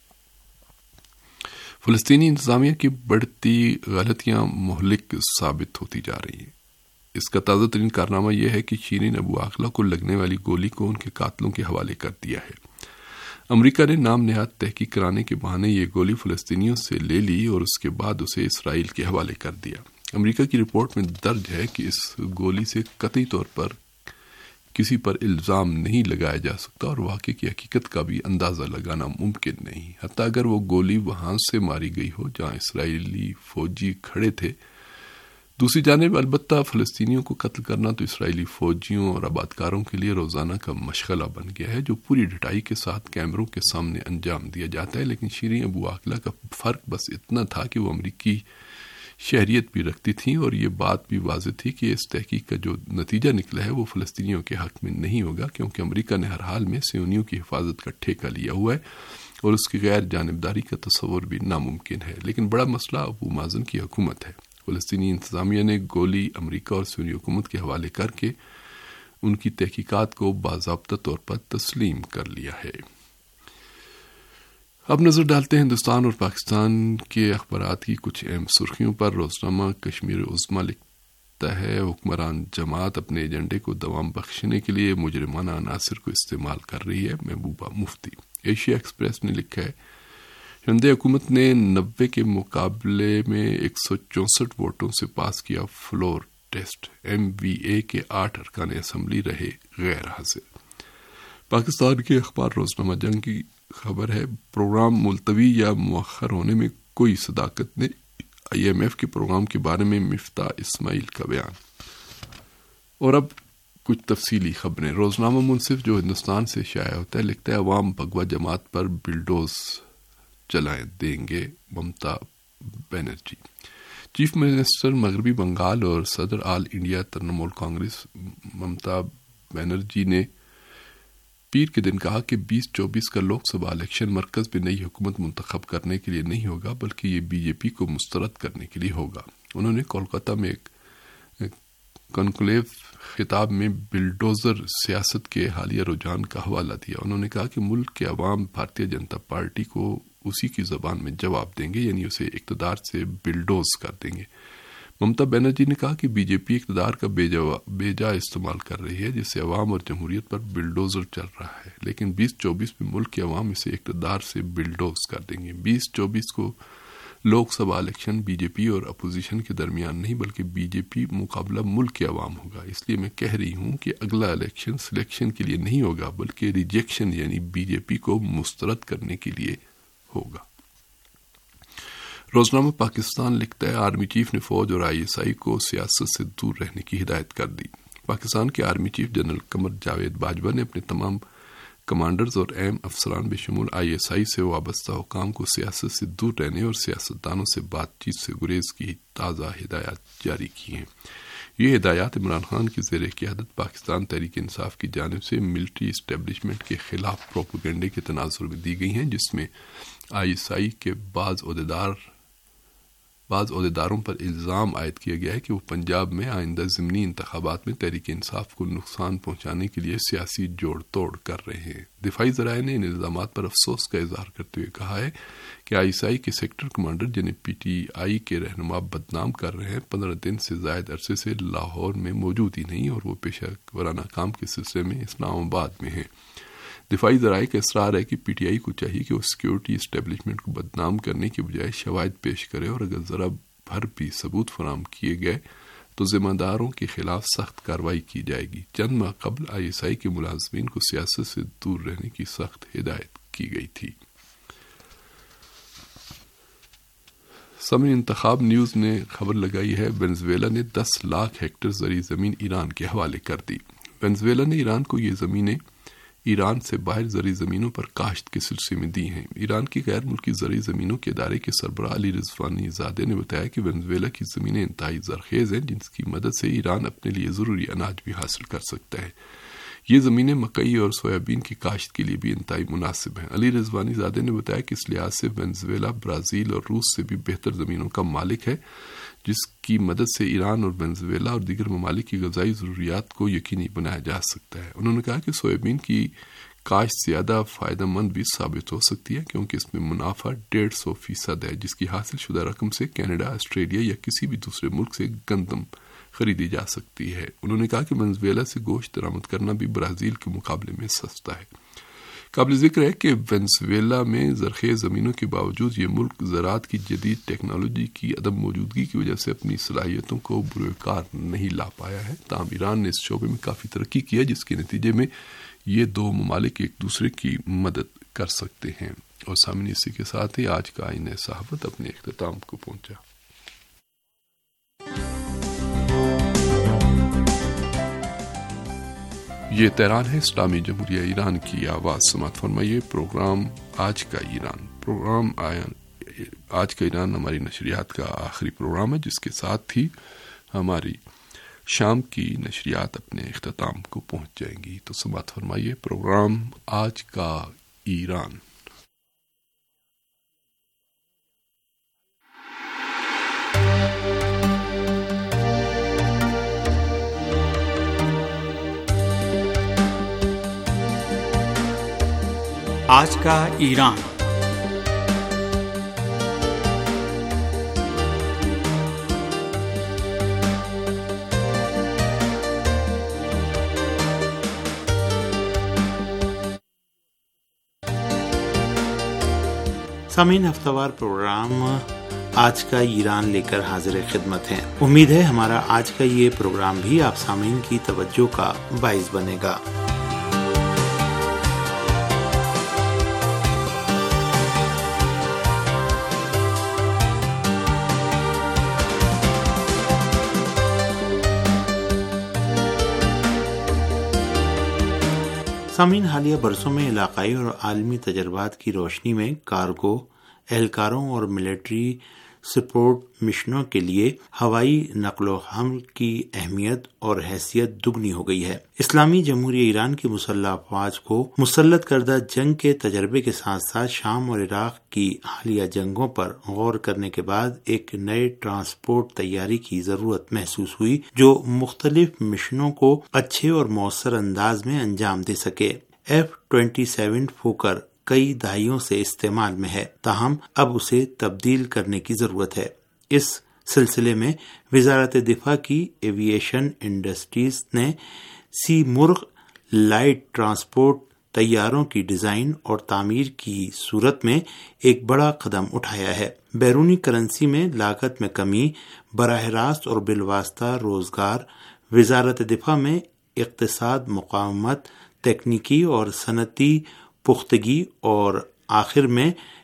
فلسطینی انتظامیہ کی بڑھتی غلطیاں مہلک ثابت ہوتی جا رہی ہیں. اس کا تازہ ترین کارنامہ یہ ہے کہ شیرین ابو عاقلہ کو لگنے والی گولی کو ان کے قاتلوں کے حوالے کر دیا ہے. امریکہ نے نام نہاد تحقیق کرانے کے بہانے یہ گولی فلسطینیوں سے لے لی اور اس کے بعد اسے اسرائیل کے حوالے کر دیا. امریکہ کی رپورٹ میں درج ہے کہ اس گولی سے قطعی طور پر کسی پر الزام نہیں لگایا جا سکتا اور واقعے کی حقیقت کا بھی اندازہ لگانا ممکن نہیں. حتیٰ اگر وہ گولی وہاں سے ماری گئی ہو جہاں اسرائیلی فوجی کھڑے تھے. دوسری جانب البتہ فلسطینیوں کو قتل کرنا تو اسرائیلی فوجیوں اور آبادکاروں کے لیے روزانہ کا مشغلہ بن گیا ہے جو پوری ڈٹائی کے ساتھ کیمروں کے سامنے انجام دیا جاتا ہے. لیکن شیرین ابو عاقلہ کا فرق بس اتنا تھا کہ وہ امریکی شہریت بھی رکھتی تھیں اور یہ بات بھی واضح تھی کہ اس تحقیق کا جو نتیجہ نکلا ہے وہ فلسطینیوں کے حق میں نہیں ہوگا کیونکہ امریکہ نے ہر حال میں صہیونیوں کی حفاظت کا ٹھیکہ لیا ہوا ہے اور اس کی غیر جانبداری کا تصور بھی ناممکن ہے. لیکن بڑا مسئلہ ابو مازن کی حکومت ہے. فلسطینی انتظامیہ نے گولی امریکہ اور صہیونی حکومت کے حوالے کر کے ان کی تحقیقات کو باضابطہ طور پر تسلیم کر لیا ہے. اب نظر ڈالتے ہیں ہندوستان اور پاکستان کے اخبارات کی کچھ اہم سرخیوں پر. روزنامہ کشمیر عظمیٰ لکھتا ہے حکمران جماعت اپنے ایجنڈے کو دوام بخشنے کے لیے مجرمانہ عناصر کو استعمال کر رہی ہے. محبوبہ مفتی. ایشیا ایکسپریس نے لکھا ہے ہند حکومت نے 90 کے مقابلے میں 164 ووٹوں سے پاس کیا فلور ٹیسٹ. MVA کے 8 ارکان اسمبلی رہے غیر حاضر. پاکستان کے اخبار روزنامہ جنگ کی خبر ہے پروگرام ملتوی یا مؤخر ہونے میں کوئی صداقت نہیں. IMF کے پروگرام کے بارے میں مفتاح اسماعیل کا بیان. اور اب کچھ تفصیلی خبریں. روزنامہ منصف جو ہندوستان سے شائع ہوتا ہے لکھتا ہے عوام بھگوا جماعت پر بلڈوز چلائیں دیں گے ممتا بنرجی. چیف منسٹر مغربی بنگال اور صدر آل انڈیا ترنمول کانگریس ممتا بنرجی نے پیر کے دن کہا کہ 2024 کا لوک سبھا الیکشن مرکز میں نئی حکومت منتخب کرنے کے لیے نہیں ہوگا بلکہ یہ BJP کو مسترد کرنے کے لیے ہوگا. انہوں نے کولکاتہ میں ایک کنکلیو خطاب میں بلڈوزر سیاست کے حالیہ رجحان کا حوالہ دیا. انہوں نے کہا کہ ملک کے عوام بھارتیہ جنتا پارٹی کو اسی کی زبان میں جواب دیں گے یعنی اسے اقتدار سے بلڈوز کر دیں گے. ممتا بنرجی نے کہا کہ BJP اقتدار کا بے جا استعمال کر رہی ہے جس سے عوام اور جمہوریت پر بلڈوزر چل رہا ہے لیکن 2024 میں ملک کے عوام اسے اقتدار سے بلڈوز کر دیں گے. 2024 کو لوک سبھا الیکشن BJP اور اپوزیشن کے درمیان نہیں بلکہ BJP مقابلہ ملک کے عوام ہوگا. اس لیے میں کہہ رہی ہوں کہ اگلا الیکشن سلیکشن کے لیے نہیں ہوگا بلکہ ریجیکشن یعنی BJP کو مسترد کرنے کے لیے ہوگا. روزنامہ پاکستان لکھتا ہے آرمی چیف نے فوج اور ISI کو سیاست سے دور رہنے کی ہدایت کر دی۔ پاکستان کے army chief general Qamar Javed Bajwa نے اپنے تمام کمانڈرز اور اہم افسران بشمول ISI سے وابستہ حکام کو سیاست سے دور رہنے اور سیاستدانوں سے بات چیت سے گریز کی تازہ ہدایات جاری کی ہیں۔ یہ ہدایات عمران خان کی زیر قیادت پاکستان تحریک انصاف کی جانب سے ملٹری اسٹیبلشمنٹ کے خلاف پروپیگنڈے کے تناظر میں دی گئی ہیں، جس میں ISI کے بعض عہدیداروں پر الزام عائد کیا گیا ہے کہ وہ پنجاب میں آئندہ ضمنی انتخابات میں تحریک انصاف کو نقصان پہنچانے کے لیے سیاسی جوڑ توڑ کر رہے ہیں۔ دفاعی ذرائع نے ان الزامات پر افسوس کا اظہار کرتے ہوئے کہا ہے کہ ISI کے سیکٹر کمانڈر جنہیں PTI کے رہنما بدنام کر رہے ہیں 15 دن سے زائد عرصے سے لاہور میں موجود ہی نہیں اور وہ پیشہ ورانہ کام کے سلسلے میں اسلام آباد میں ہیں۔ دفاعی ذرائع کا اصرار ہے کہ PTI کو چاہیے کہ وہ سیکیورٹی اسٹیبلشمنٹ کو بدنام کرنے کے بجائے شواہد پیش کرے اور اگر ذرا بھر بھی ثبوت فراہم کیے گئے تو ذمہ داروں کے خلاف سخت کارروائی کی جائے گی۔ چند ماہ قبل ISI کے ملازمین کو سیاست سے دور رہنے کی سخت ہدایت کی گئی تھی۔ سامعین، انتخاب نیوز نے خبر لگائی ہے وینزویلا نے 10 لاکھ ہیکٹر زرعی زمین ایران کے حوالے کر دی۔ وینزویلا نے ایران کو یہ زمینیں ایران سے باہر زرعی زمینوں پر کاشت کے سلسلے میں دی ہیں۔ ایران کی غیر ملکی زرعی زمینوں کے ادارے کے سربراہ علی رضوانی زادے نے بتایا کہ وینزویلا کی زمینیں انتہائی زرخیز ہیں، جن کی مدد سے ایران اپنے لیے ضروری اناج بھی حاصل کر سکتا ہے۔ یہ زمینیں مکئی اور سویابین کی کاشت کے لیے بھی انتہائی مناسب ہیں۔ علی رضوانی زادے نے بتایا کہ اس لحاظ سے وینزویلا برازیل اور روس سے بھی بہتر زمینوں کا مالک ہے، جس کی مدد سے ایران اور وینزویلا اور دیگر ممالک کی غذائی ضروریات کو یقینی بنایا جا سکتا ہے۔ انہوں نے کہا کہ سویابین کی کاشت زیادہ فائدہ مند بھی ثابت ہو سکتی ہے کیونکہ اس میں منافع 150% ہے، جس کی حاصل شدہ رقم سے کینیڈا، آسٹریلیا یا کسی بھی دوسرے ملک سے گندم خریدی جا سکتی ہے۔ انہوں نے کہا کہ وینزویلا سے گوشت درآمد کرنا بھی برازیل کے مقابلے میں سستا ہے۔ قابل ذکر ہے کہ وینزویلا میں زرخیز زمینوں کے باوجود یہ ملک زراعت کی جدید ٹیکنالوجی کی عدم موجودگی کی وجہ سے اپنی صلاحیتوں کو بروئے کار نہیں لا پایا ہے۔ تاہم ایران نے اس شعبے میں کافی ترقی کی ہے، جس کے نتیجے میں یہ دو ممالک ایک دوسرے کی مدد کر سکتے ہیں۔ اور سامنے اسی کے ساتھ ہی آج کا آئین صحافت اپنے اختتام کو پہنچا۔ یہ تہران ہے، اسلامی جمہوریہ ایران کی آواز۔ سماعت فرمائیے پروگرام آج کا ایران۔ آج کا ایران ہماری نشریات کا آخری پروگرام ہے، جس کے ساتھ ہی ہماری شام کی نشریات اپنے اختتام کو پہنچ جائیں گی۔ تو سماعت فرمائیے پروگرام آج کا ایران۔ آج کا ایران۔ سامعین، ہفتہ وار پروگرام آج کا ایران لے کر حاضر خدمت ہیں۔ امید ہے ہمارا آج کا یہ پروگرام بھی آپ سامعین کی توجہ کا باعث بنے گا۔ سامعین، حالیہ برسوں میں علاقائی اور عالمی تجربات کی روشنی میں کارگو اہلکاروں اور ملٹری سپورٹ مشنوں کے لیے ہوائی نقل و حمل کی اہمیت اور حیثیت دگنی ہو گئی ہے۔ اسلامی جمہوریہ ایران کی مسلح افواج کو مسلط کردہ جنگ کے تجربے کے ساتھ ساتھ شام اور عراق کی حالیہ جنگوں پر غور کرنے کے بعد ایک نئے ٹرانسپورٹ تیاری کی ضرورت محسوس ہوئی جو مختلف مشنوں کو اچھے اور مؤثر انداز میں انجام دے سکے۔ F-27 فوکر کئی دہائیوں سے استعمال میں ہے، تاہم اب اسے تبدیل کرنے کی ضرورت ہے۔ اس سلسلے میں وزارت دفاع کی ایویشن انڈسٹریز نے سی مرغ لائٹ ٹرانسپورٹ طیاروں کی ڈیزائن اور تعمیر کی صورت میں ایک بڑا قدم اٹھایا ہے۔ بیرونی کرنسی میں لاگت میں کمی، براہ راست اور بالواسطہ روزگار، وزارت دفاع میں اقتصاد مقاومت، تکنیکی اور صنعتی پختگی اور آخر میں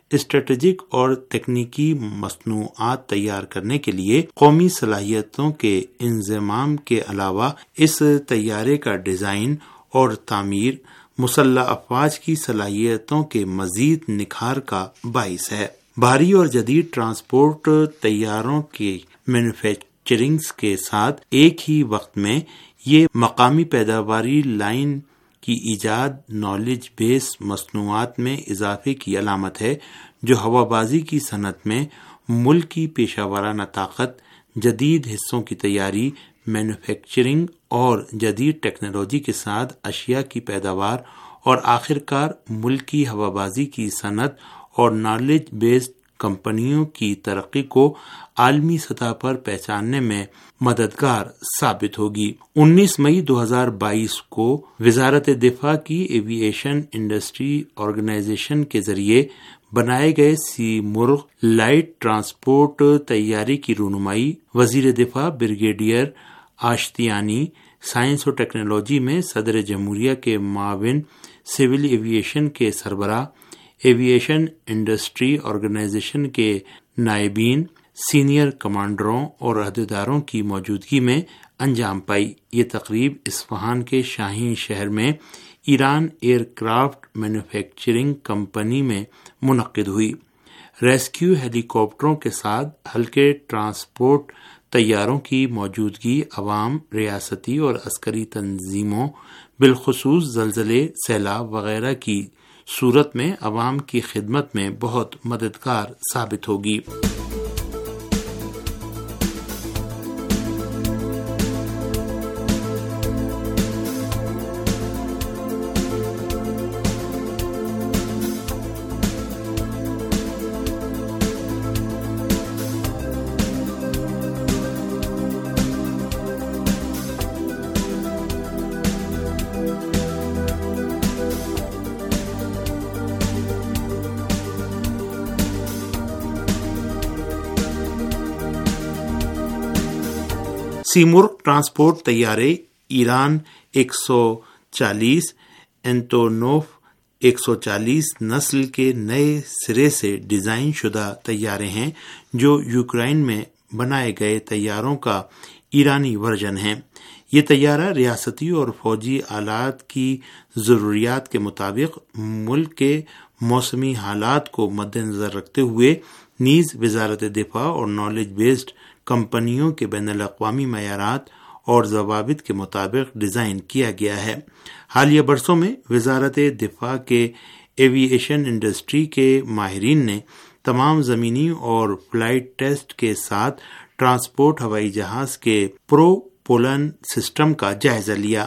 اسٹریٹجک اور تکنیکی مصنوعات تیار کرنے کے لیے قومی صلاحیتوں کے انضمام کے علاوہ اس طیارے کا ڈیزائن اور تعمیر مسلح افواج کی صلاحیتوں کے مزید نکھار کا باعث ہے۔ بھاری اور جدید ٹرانسپورٹ طیاروں کی مینوفیکچرنگ کے ساتھ ایک ہی وقت میں یہ مقامی پیداواری لائن کی ایجاد نالج بیس مصنوعات میں اضافے کی علامت ہے، جو ہوا بازی کی صنعت میں ملک کی پیشہ ورانہ طاقت، جدید حصوں کی تیاری، مینوفیکچرنگ اور جدید ٹیکنالوجی کے ساتھ اشیاء کی پیداوار اور آخر کار ملکی ہوا بازی کی صنعت اور نالج بیسڈ کمپنیوں کی ترقی کو عالمی سطح پر پہچاننے میں مددگار ثابت ہوگی۔ 19 مئی 2022 کو وزارت دفاع کی ایوییشن انڈسٹری آرگنائزیشن کے ذریعے بنائے گئے سی مرغ لائٹ ٹرانسپورٹ طیارے کی رونمائی وزیر دفاع بریگیڈیئر آشتیانی سائنس و ٹیکنالوجی میں صدر جمہوریہ کے معاون سول ایوییشن کے سربراہ، ایوییشن انڈسٹری آرگنائزیشن کے نائبین، سینئر کمانڈروں اور عہدیداروں کی موجودگی میں انجام پائی۔ یہ تقریب اصفہان کے شاہین شہر میں Iran aircraft manufacturing company میں منعقد ہوئی۔ ریسکیو ہیلی کاپٹروں کے ساتھ ہلکے ٹرانسپورٹ طیاروں کی موجودگی عوام، ریاستی اور عسکری تنظیموں، بالخصوص زلزلے، سیلاب وغیرہ کی صورت میں عوام کی خدمت میں بہت مددگار ثابت ہوگی۔ سی مرغ ٹرانسپورٹ طیارے ایران 140 اینٹونوف 140 نسل کے نئے سرے سے ڈیزائن شدہ طیارے ہیں، جو یوکرائن میں بنائے گئے طیاروں کا ایرانی ورژن ہیں۔ یہ طیارہ ریاستی اور فوجی آلات کی ضروریات کے مطابق ملک کے موسمی حالات کو مد نظر رکھتے ہوئے نیز وزارت دفاع اور نالج بیسڈ کمپنیوں کے بین الاقوامی معیارات اور ضوابط کے مطابق ڈیزائن کیا گیا ہے۔ حالیہ برسوں میں وزارت دفاع کے ایوییشن انڈسٹری کے ماہرین نے تمام زمینی اور فلائٹ ٹیسٹ کے ساتھ ٹرانسپورٹ ہوائی جہاز کے پروپولن سسٹم کا جائزہ لیا۔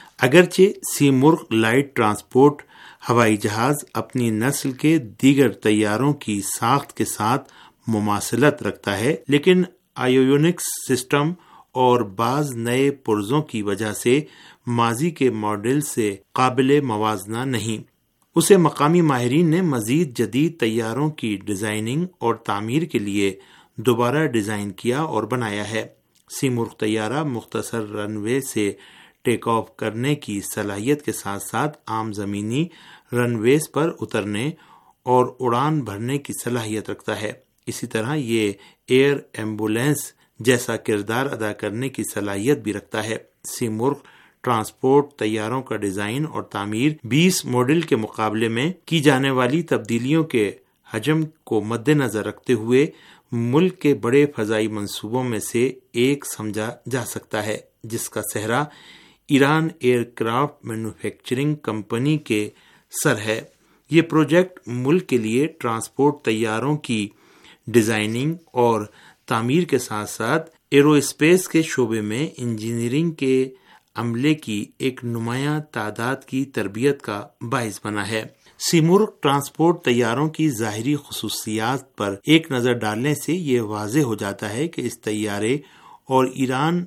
اگرچہ سی مرغ لائٹ ٹرانسپورٹ ہوائی جہاز اپنی نسل کے دیگر طیاروں کی ساخت کے ساتھ مماثلت رکھتا ہے، لیکن آیونکس سسٹم اور بعض نئے پرزوں کی وجہ سے ماضی کے ماڈل سے قابل موازنہ نہیں۔ اسے مقامی ماہرین نے مزید جدید طیاروں کی ڈیزائننگ اور تعمیر کے لیے دوبارہ ڈیزائن کیا اور بنایا ہے۔ سی مرغ طیارہ مختصر رن وے سے ٹیک آف کرنے کی صلاحیت کے ساتھ ساتھ عام زمینی رن ویز پر اترنے اور اڑان بھرنے کی صلاحیت رکھتا ہے۔ اسی طرح یہ ایئر ایمبولینس جیسا کردار ادا کرنے کی صلاحیت بھی رکھتا ہے۔ سی مرغ ٹرانسپورٹ طیاروں کا ڈیزائن اور تعمیر 20 ماڈل کے مقابلے میں کی جانے والی تبدیلیوں کے حجم کو مد نظر رکھتے ہوئے ملک کے بڑے فضائی منصوبوں میں سے ایک سمجھا جا سکتا ہے، جس کا سہرا Iran aircraft manufacturing company کے سر ہے۔ یہ پروجیکٹ ملک کے لیے ٹرانسپورٹ طیاروں کی ڈیزائننگ اور تعمیر کے ساتھ ساتھ ایرو اسپیس کے شعبے میں انجینئرنگ کے عملے کی ایک نمایاں تعداد کی تربیت کا باعث بنا ہے۔ سی مرغ ٹرانسپورٹ طیاروں کی ظاہری خصوصیات پر ایک نظر ڈالنے سے یہ واضح ہو جاتا ہے کہ اس طیارے اور ایران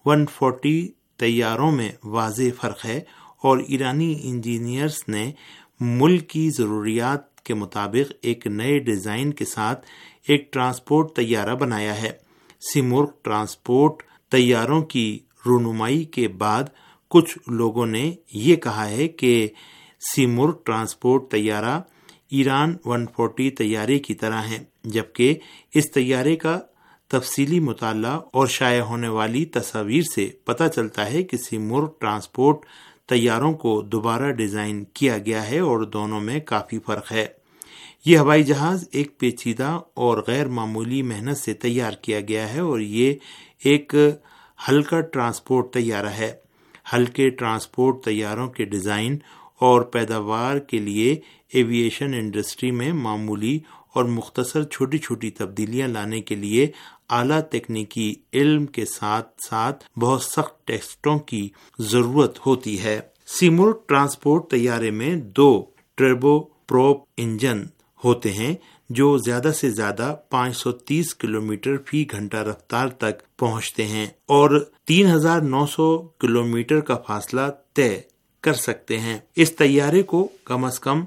140 طیاروں میں واضح فرق ہے، اور ایرانی انجینئرز نے ملک کی ضروریات کے مطابق ایک نئے ڈیزائن کے ساتھ ایک ٹرانسپورٹ طیارہ بنایا ہے۔ سی مرغ ٹرانسپورٹ طیاروں کی رونمائی کے بعد کچھ لوگوں نے یہ کہا ہے کہ سی مرغ ٹرانسپورٹ طیارہ ایران 140 طیارے کی طرح ہیں، جبکہ اس طیارے کا تفصیلی مطالعہ اور شائع ہونے والی تصاویر سے پتہ چلتا ہے کہ سیمور ٹرانسپورٹ طیاروں کو دوبارہ ڈیزائن کیا گیا ہے اور دونوں میں کافی فرق ہے۔ یہ ہوائی جہاز ایک پیچیدہ اور غیر معمولی محنت سے تیار کیا گیا ہے اور یہ ایک ہلکا ٹرانسپورٹ طیارہ ہے۔ ہلکے ٹرانسپورٹ طیاروں کے ڈیزائن اور پیداوار کے لیے ایویشن انڈسٹری میں معمولی اور مختصر چھوٹی چھوٹی تبدیلیاں لانے کے لیے اعلیٰ تکنیکی علم کے ساتھ ساتھ بہت سخت ٹیسٹوں کی ضرورت ہوتی ہے۔ سیمور ٹرانسپورٹ طیارے میں 2 ٹربو پروپ انجن ہوتے ہیں جو زیادہ سے زیادہ 530 کلومیٹر فی گھنٹہ رفتار تک پہنچتے ہیں اور 3900 کلومیٹر کا فاصلہ طے کر سکتے ہیں۔ اس طیارے کو کم از کم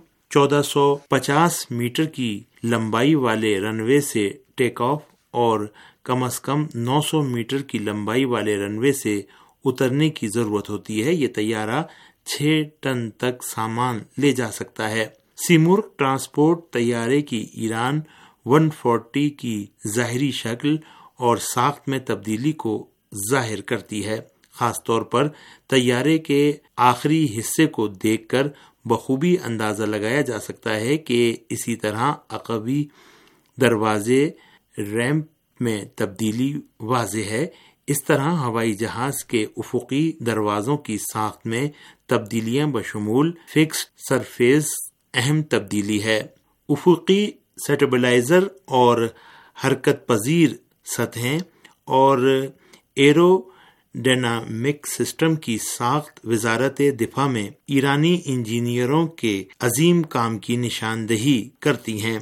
1450 میٹر کی لمبائی والے رن وے سے ٹیک آف اور کم از کم 900 میٹر کی لمبائی والے رن وے سے اترنے کی ضرورت ہوتی ہے۔ یہ طیارہ 6 ٹن تک سامان لے جا سکتا ہے۔ سیمور ٹرانسپورٹ طیارے کی ایران 140 کی ظاہری شکل اور ساخت میں تبدیلی کو ظاہر کرتی ہے۔ خاص طور پر طیارے کے آخری حصے کو دیکھ کر بخوبی اندازہ لگایا جا سکتا ہے کہ اسی طرح عقبی دروازے ریمپ میں تبدیلی واضح ہے۔ اس طرح ہوائی جہاز کے افقی دروازوں کی ساخت میں تبدیلیاں بشمول فکسڈ سرفیس اہم تبدیلی ہے۔ افقی سٹیبلائزر اور حرکت پذیر سطحیں اور ایرو ڈائنامک سسٹم کی ساخت وزارت دفاع میں ایرانی انجینئروں کے عظیم کام کی نشاندہی کرتی ہیں۔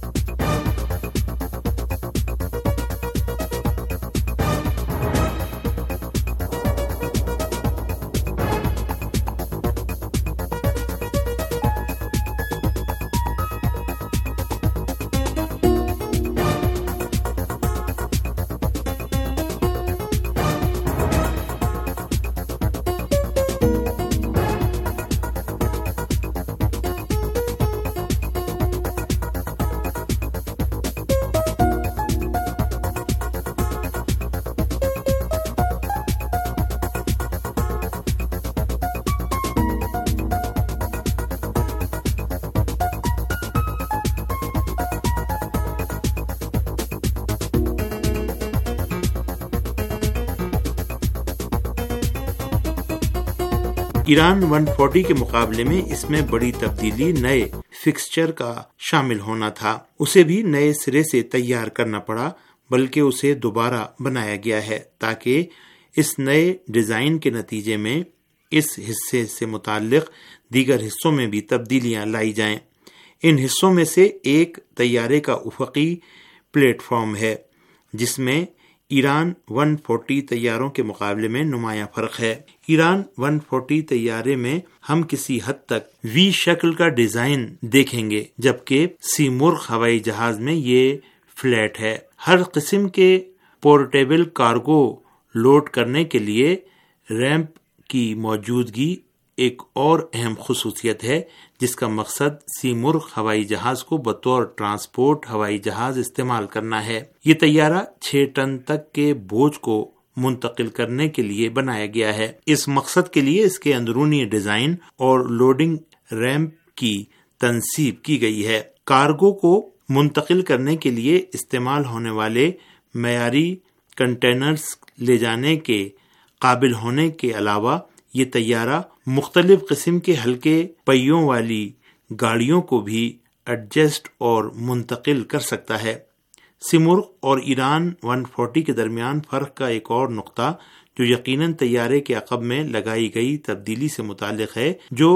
ایران 140 کے مقابلے میں اس میں بڑی تبدیلی نئے فکسچر کا شامل ہونا تھا۔ اسے بھی نئے سرے سے تیار کرنا پڑا، بلکہ اسے دوبارہ بنایا گیا ہے تاکہ اس نئے ڈیزائن کے نتیجے میں اس حصے سے متعلق دیگر حصوں میں بھی تبدیلیاں لائی جائیں۔ ان حصوں میں سے ایک طیارے کا افقی پلیٹ فارم ہے، جس میں ایران 140 طیاروں کے مقابلے میں نمایاں فرق ہے۔ ایران 140 طیارے میں ہم کسی حد تک وی شکل کا ڈیزائن دیکھیں گے، جبکہ سیمور ہوائی جہاز میں یہ فلیٹ ہے۔ ہر قسم کے پورٹیبل کارگو لوڈ کرنے کے لیے ریمپ کی موجودگی ایک اور اہم خصوصیت ہے، جس کا مقصد سیمور ہوائی جہاز کو بطور ٹرانسپورٹ ہوائی جہاز استعمال کرنا ہے۔ یہ طیارہ 6 ٹن تک کے بوجھ کو منتقل کرنے کے لیے بنایا گیا ہے۔ اس مقصد کے لیے اس کے اندرونی ڈیزائن اور لوڈنگ ریمپ کی تنصیب کی گئی ہے۔ کارگو کو منتقل کرنے کے لیے استعمال ہونے والے معیاری کنٹینرز لے جانے کے قابل ہونے کے علاوہ یہ طیارہ مختلف قسم کے ہلکے پہیوں والی گاڑیوں کو بھی ایڈجسٹ اور منتقل کر سکتا ہے۔ سیمور اور ایران 140 کے درمیان فرق کا ایک اور نقطہ جو یقیناً طیارے کے عقب میں لگائی گئی تبدیلی سے متعلق ہے، جو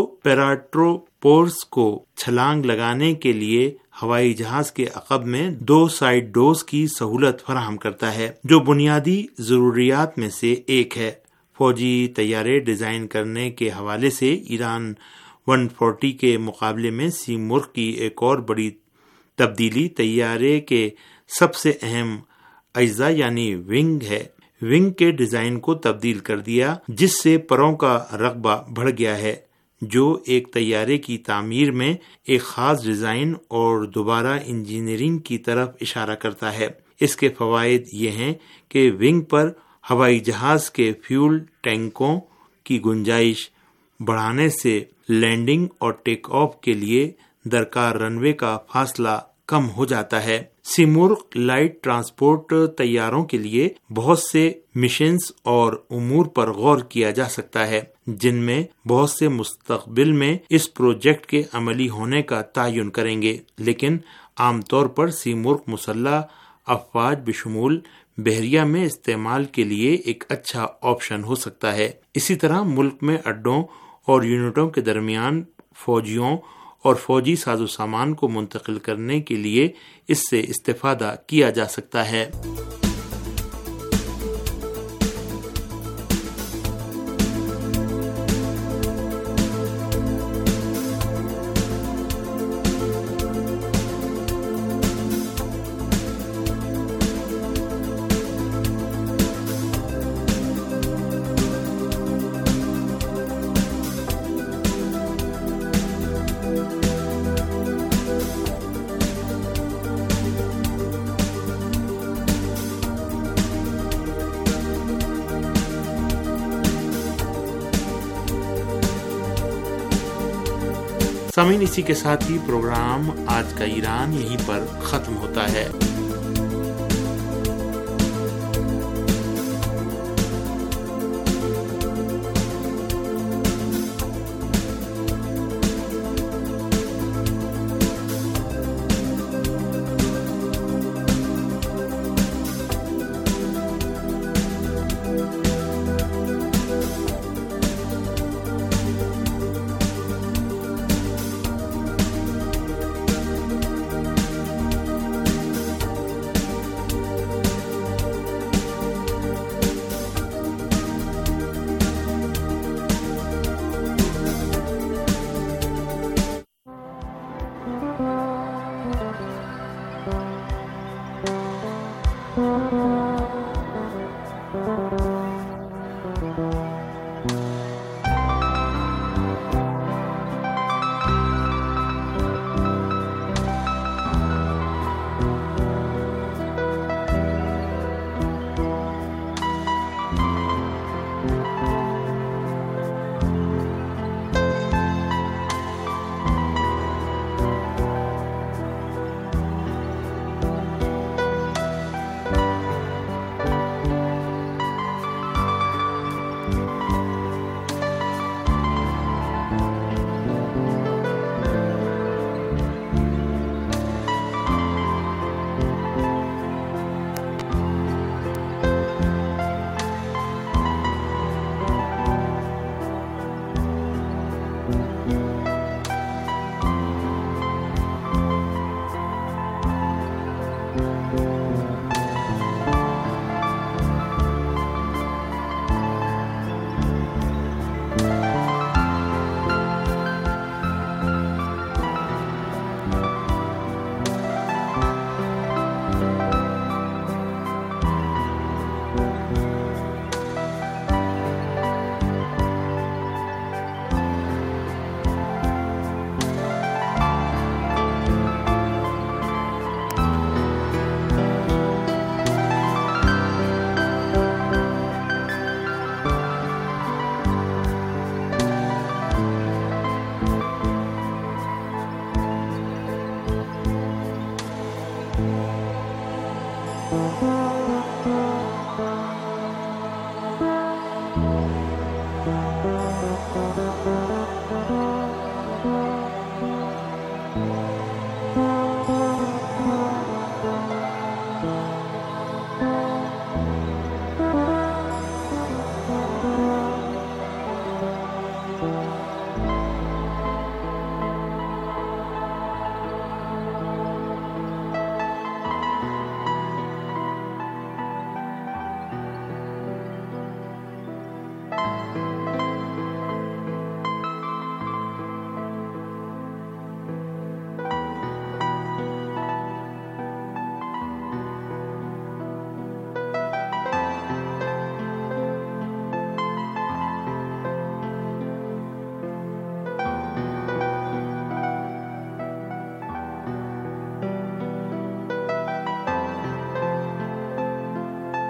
پیراٹروپورس کو چھلانگ لگانے کے لیے ہوائی جہاز کے عقب میں 2 سائیڈ ڈورز کی سہولت فراہم کرتا ہے، جو بنیادی ضروریات میں سے ایک ہے۔ فوجی طیارے ڈیزائن کرنے کے حوالے سے ایران 140 کے مقابلے میں سیمور کی ایک اور بڑی تبدیلی طیارے کے سب سے اہم اجزاء یعنی ونگ ہے۔ ونگ کے ڈیزائن کو تبدیل کر دیا، جس سے پروں کا رقبہ بڑھ گیا ہے، جو ایک طیارے کی تعمیر میں ایک خاص ڈیزائن اور دوبارہ انجینئرنگ کی طرف اشارہ کرتا ہے۔ اس کے فوائد یہ ہیں کہ ونگ پر ہوائی جہاز کے فیول ٹینکوں کی گنجائش بڑھانے سے لینڈنگ اور ٹیک آف کے لیے درکار رن وے کا فاصلہ کم ہو جاتا ہے۔ سیمورغ لائٹ ٹرانسپورٹ طیاروں کے لیے بہت سے مشنز اور امور پر غور کیا جا سکتا ہے، جن میں بہت سے مستقبل میں اس پروجیکٹ کے عملی ہونے کا تعین کریں گے، لیکن عام طور پر سیمورغ مسلح افواج بشمول بحریہ میں استعمال کے لیے ایک اچھا آپشن ہو سکتا ہے۔ اسی طرح ملک میں اڈوں اور یونٹوں کے درمیان فوجیوں اور فوجی ساز و سامان کو منتقل کرنے کے لیے اس سے استفادہ کیا جا سکتا ہے۔ سامعین، اسی کے ساتھ ہی پروگرام آج کا ایران یہیں پر ختم ہوتا ہے۔